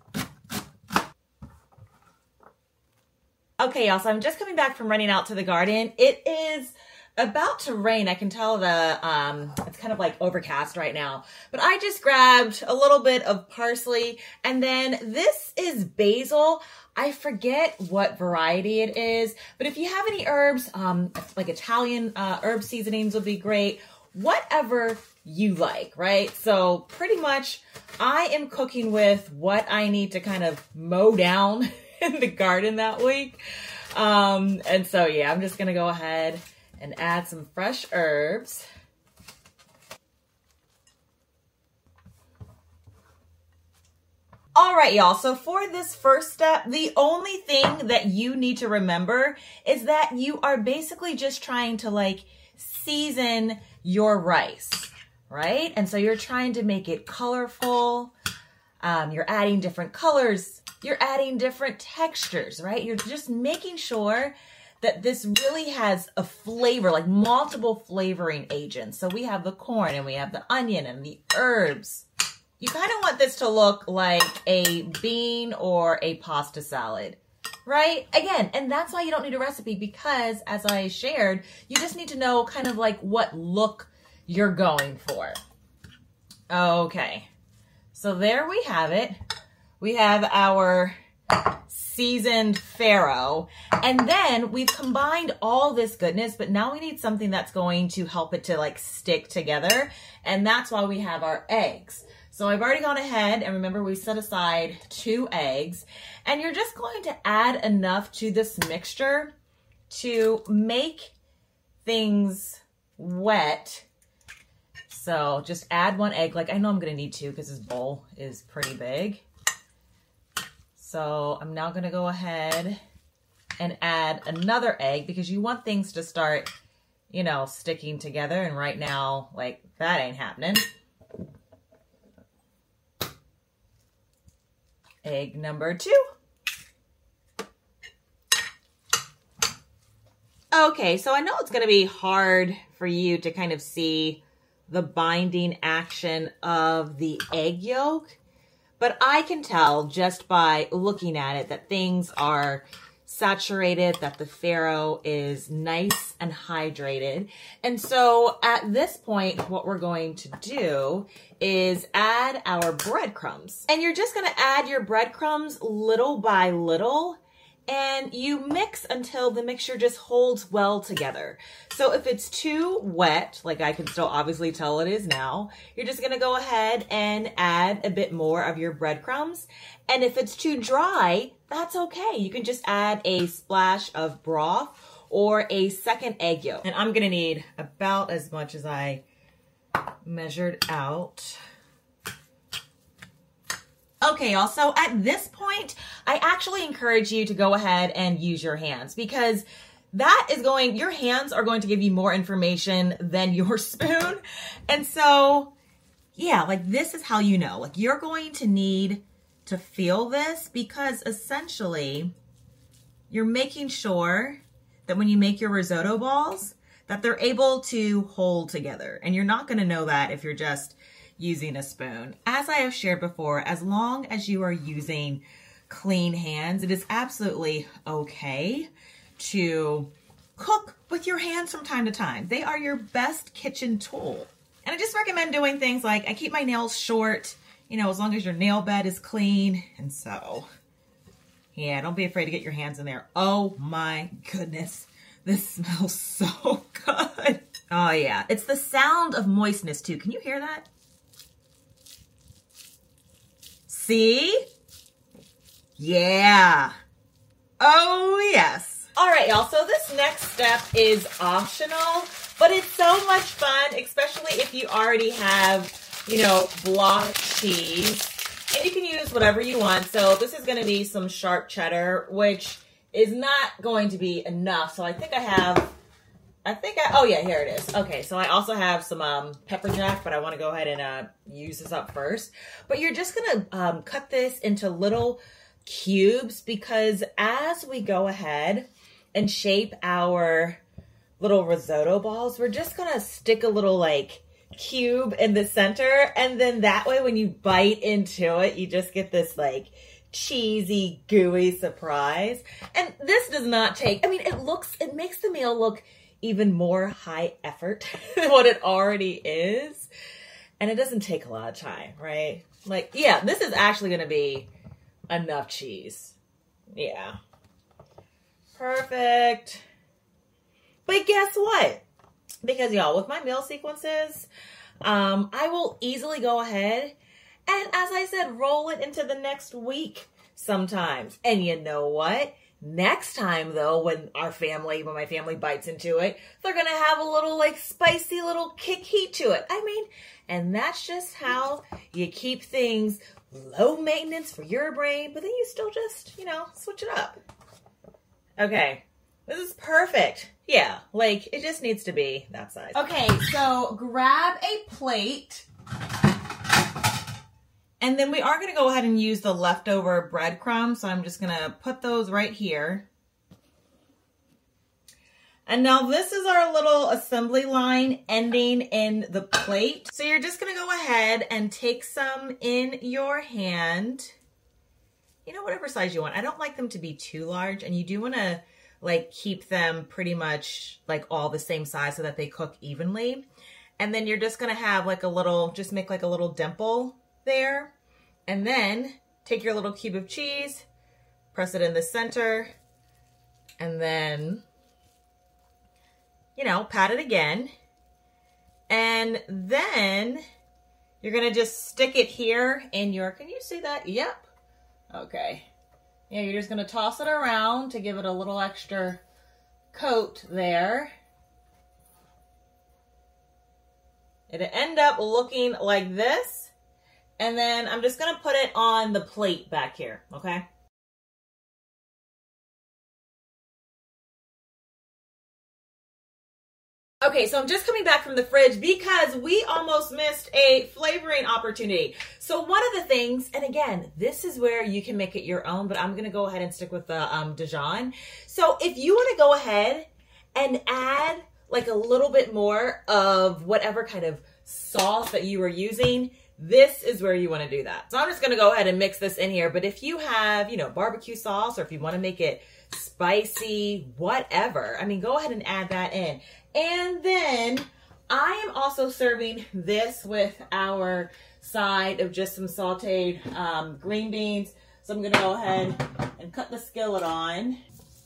Speaker 2: Okay, y'all, so I'm just coming back from running out to the garden. It is about to rain. I can tell the, um, it's kind of like overcast right now. But I just grabbed a little bit of parsley, and then this is basil. I forget what variety it is, but if you have any herbs, um, like Italian uh, herb seasonings would be great. Whatever you like, right? So pretty much I am cooking with what I need to kind of mow down in the garden that week. Um, and so, yeah, I'm just going to go ahead and add some fresh herbs. All right, y'all. So for this first step, the only thing that you need to remember is that you are basically just trying to like season your rice, right? And so you're trying to make it colorful. Um, you're adding different colors. You're adding different textures, right? You're just making sure that this really has a flavor, like multiple flavoring agents. So we have the corn and we have the onion and the herbs. You kind of want this to look like a bean or a pasta salad, right? Again, and that's why you don't need a recipe, because as I shared, you just need to know kind of like what look you're going for. Okay, so there we have it. We have our seasoned farro, and then we've combined all this goodness, but now we need something that's going to help it to like stick together, and that's why we have our eggs. So I've already gone ahead, and remember we set aside two eggs, and you're just going to add enough to this mixture to make things wet. So just add one egg. Like, I know I'm gonna need two because this bowl is pretty big. So I'm now gonna go ahead and add another egg, because you want things to start, you know, sticking together, and right now, like, that ain't happening. Egg number two. Okay, so I know it's gonna be hard for you to kind of see the binding action of the egg yolk, but I can tell just by looking at it that things are saturated, that the farro is nice and hydrated. And so at this point, what we're going to do is add our breadcrumbs. And you're just gonna add your breadcrumbs little by little, and you mix until the mixture just holds well together. So if it's too wet, like I can still obviously tell it is now, you're just gonna go ahead and add a bit more of your breadcrumbs. And if it's too dry, that's okay. You can just add a splash of broth or a second egg yolk. And I'm gonna need about as much as I measured out. Okay, y'all, so at this point, I actually encourage you to go ahead and use your hands, because that is going, your hands are going to give you more information than your spoon. And so, yeah, like this is how you know, like you're going to need to feel this, because essentially you're making sure that when you make your risotto balls, that they're able to hold together. And you're not gonna know that if you're just using a spoon. As I have shared before, as long as you are using clean hands, it is absolutely okay to cook with your hands from time to time. They are your best kitchen tool. And I just recommend doing things like, I keep my nails short, you know, as long as your nail bed is clean. And so, yeah, don't be afraid to get your hands in there. Oh my goodness, this smells so good. Oh yeah, it's the sound of moistness too. Can you hear that? See? Yeah. Oh, yes. All right, y'all. So this next step is optional, but it's so much fun, especially if you already have, you know, block cheese. And you can use whatever you want. So this is going to be some sharp cheddar, which is not going to be enough. So I think I have, I think I, oh yeah, here it is. Okay, so I also have some um, pepper jack, but I want to go ahead and uh, use this up first. But you're just going to um, cut this into little cubes, because as we go ahead and shape our little risotto balls, we're just going to stick a little like cube in the center, and then that way when you bite into it, you just get this like cheesy, gooey surprise. And this does not take, I mean, it looks, it makes the meal look even more high effort than what it already is. And it doesn't take a lot of time, right? Like, yeah, this is actually going to be enough cheese. Yeah. Perfect. But guess what? Because y'all, with my meal sequences, um, I will easily go ahead and, as I said, roll it into the next week sometimes. And you know what? Next time, though, when our family, when my family bites into it, they're going to have a little, like, spicy little kick heat to it. I mean, and that's just how you keep things low maintenance for your brain, but then you still just, you know, switch it up. Okay. This is perfect. Yeah, like, it just needs to be that size.
Speaker 1: Okay, so grab a plate. And then we are going to go ahead and use the leftover breadcrumbs. So I'm just going to put those right here. And now this is our little assembly line ending in the plate. So you're just going to go ahead and take some in your hand. You know, whatever size you want. I don't like them to be too large, and you do want to like keep them pretty much like all the same size so that they cook evenly. And then you're just going to have like a little, just make like a little dimple there. And then take your little cube of cheese, press it in the center, and then, you know, pat it again. And then you're going to just stick it here in your, can you see that? Yep. Okay. Yeah, you're just going to toss it around to give it a little extra coat there. It'll end up looking like this. And then I'm just going to put it on the plate back here, okay? Okay, so I'm just coming back from the fridge because we almost missed a flavoring opportunity. So one of the things, and again, this is where you can make it your own, but I'm going to go ahead and stick with the um, Dijon. So if you want to go ahead and add like a little bit more of whatever kind of sauce that you were using, this is where you want to do that. So I'm just going to go ahead and mix this in here. But if you have, you know, barbecue sauce, or if you want to make it spicy, whatever, I mean, go ahead and add that in. And then I am also serving this with our side of just some sauteed um, green beans. So I'm going to go ahead and cut the skillet on.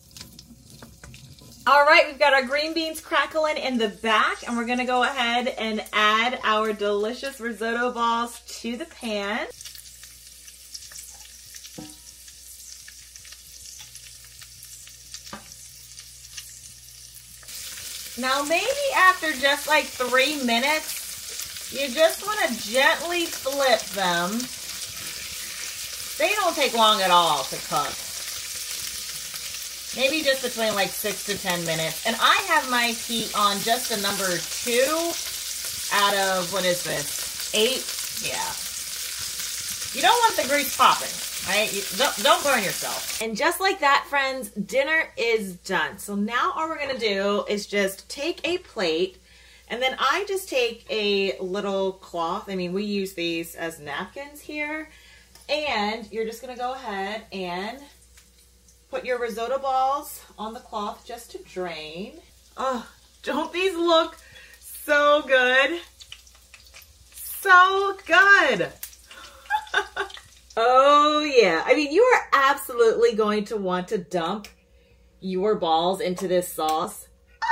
Speaker 1: All right, we've got our green beans crackling in the back, and we're going to go ahead and add our delicious risotto balls to the pan. Now, maybe after just like three minutes, you just want to gently flip them. They don't take long at all to cook. Maybe just between like six to ten minutes. And I have my heat on just a number two out of, what is this, eight? Yeah. You don't want the grease popping, right? You don't, don't burn yourself. And just like that, friends, dinner is done. So now all we're gonna do is just take a plate, and then I just take a little cloth. I mean, we use these as napkins here. And you're just gonna go ahead and put your risotto balls on the cloth just to drain. Oh, don't these look so good? So good. Oh yeah. I mean, you are absolutely going to want to dump your balls into this sauce.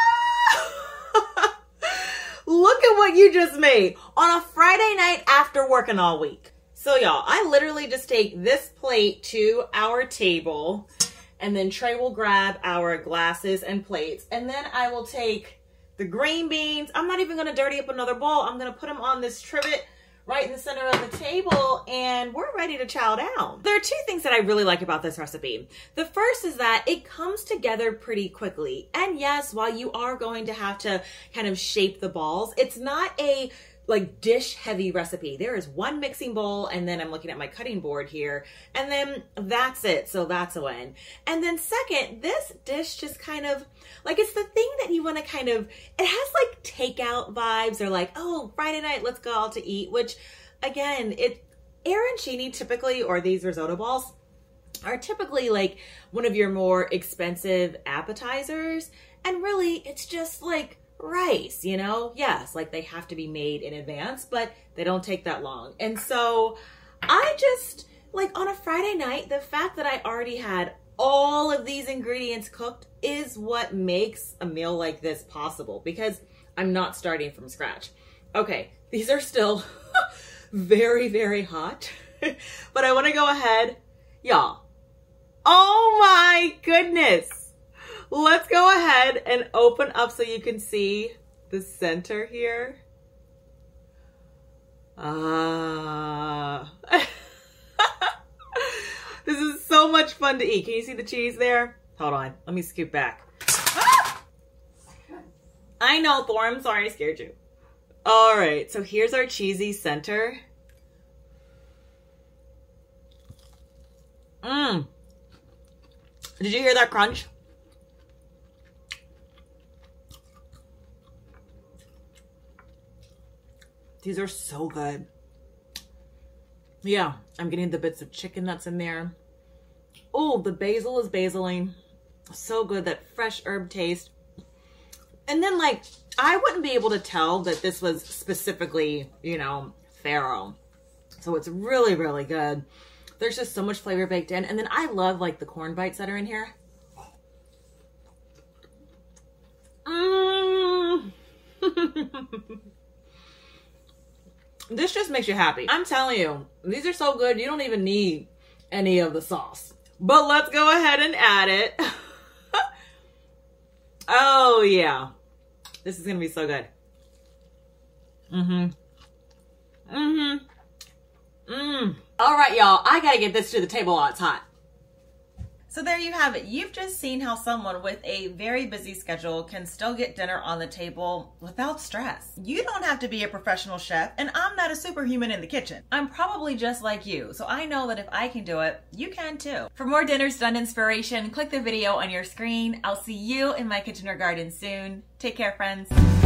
Speaker 1: Look at what you just made on a Friday night after working all week. So y'all, I literally just take this plate to our table, and then Trey will grab our glasses and plates, and then I will take the green beans. I'm not even going to dirty up another bowl. I'm going to put them on this trivet right in the center of the table, and we're ready to chow down. There are two things that I really like about this recipe. The first is that it comes together pretty quickly. And yes, while you are going to have to kind of shape the balls, it's not a like dish heavy recipe. There is one mixing bowl, and then I'm looking at my cutting board here, and then that's it. So that's a win. And then second, this dish just kind of like, it's the thing that you want to kind of, it has like takeout vibes, or like, oh, Friday night, let's go out to eat, which again, it arancini typically, or these risotto balls, are typically like one of your more expensive appetizers. And really, it's just like rice, you know? Yes, like they have to be made in advance, but they don't take that long. And so I just, like on a Friday night, the fact that I already had all of these ingredients cooked is what makes a meal like this possible, because I'm not starting from scratch. Okay, these are still very, very hot, but I want to go ahead, y'all. Oh my goodness. Let's go ahead and open up so you can see the center here. Ah. This is so much fun to eat. Can you see the cheese there? Hold on. Let me scoot back. Ah! I know, Thor. I'm sorry I scared you. All right. So here's our cheesy center. Mmm. Did you hear that crunch? These are so good. Yeah, I'm getting the bits of chicken that's in there. Oh, the basil is basiling. So good, that fresh herb taste. And then like, I wouldn't be able to tell that this was specifically, you know, farro. So it's really, really good. There's just so much flavor baked in. And then I love like the corn bites that are in here. Mmm. This just makes you happy. I'm telling you, these are so good, you don't even need any of the sauce. But let's go ahead and add it. Oh, yeah. This is going to be so good. Mm-hmm. Mm-hmm. Mm. All right, y'all. I got to get this to the table while it's hot. So there you have it. You've just seen how someone with a very busy schedule can still get dinner on the table without stress. You don't have to be a professional chef, and I'm not a superhuman in the kitchen. I'm probably just like you, so I know that if I can do it, you can too. For more Dinners Done inspiration, click the video on your screen. I'll see you in my kitchen or garden soon. Take care, friends.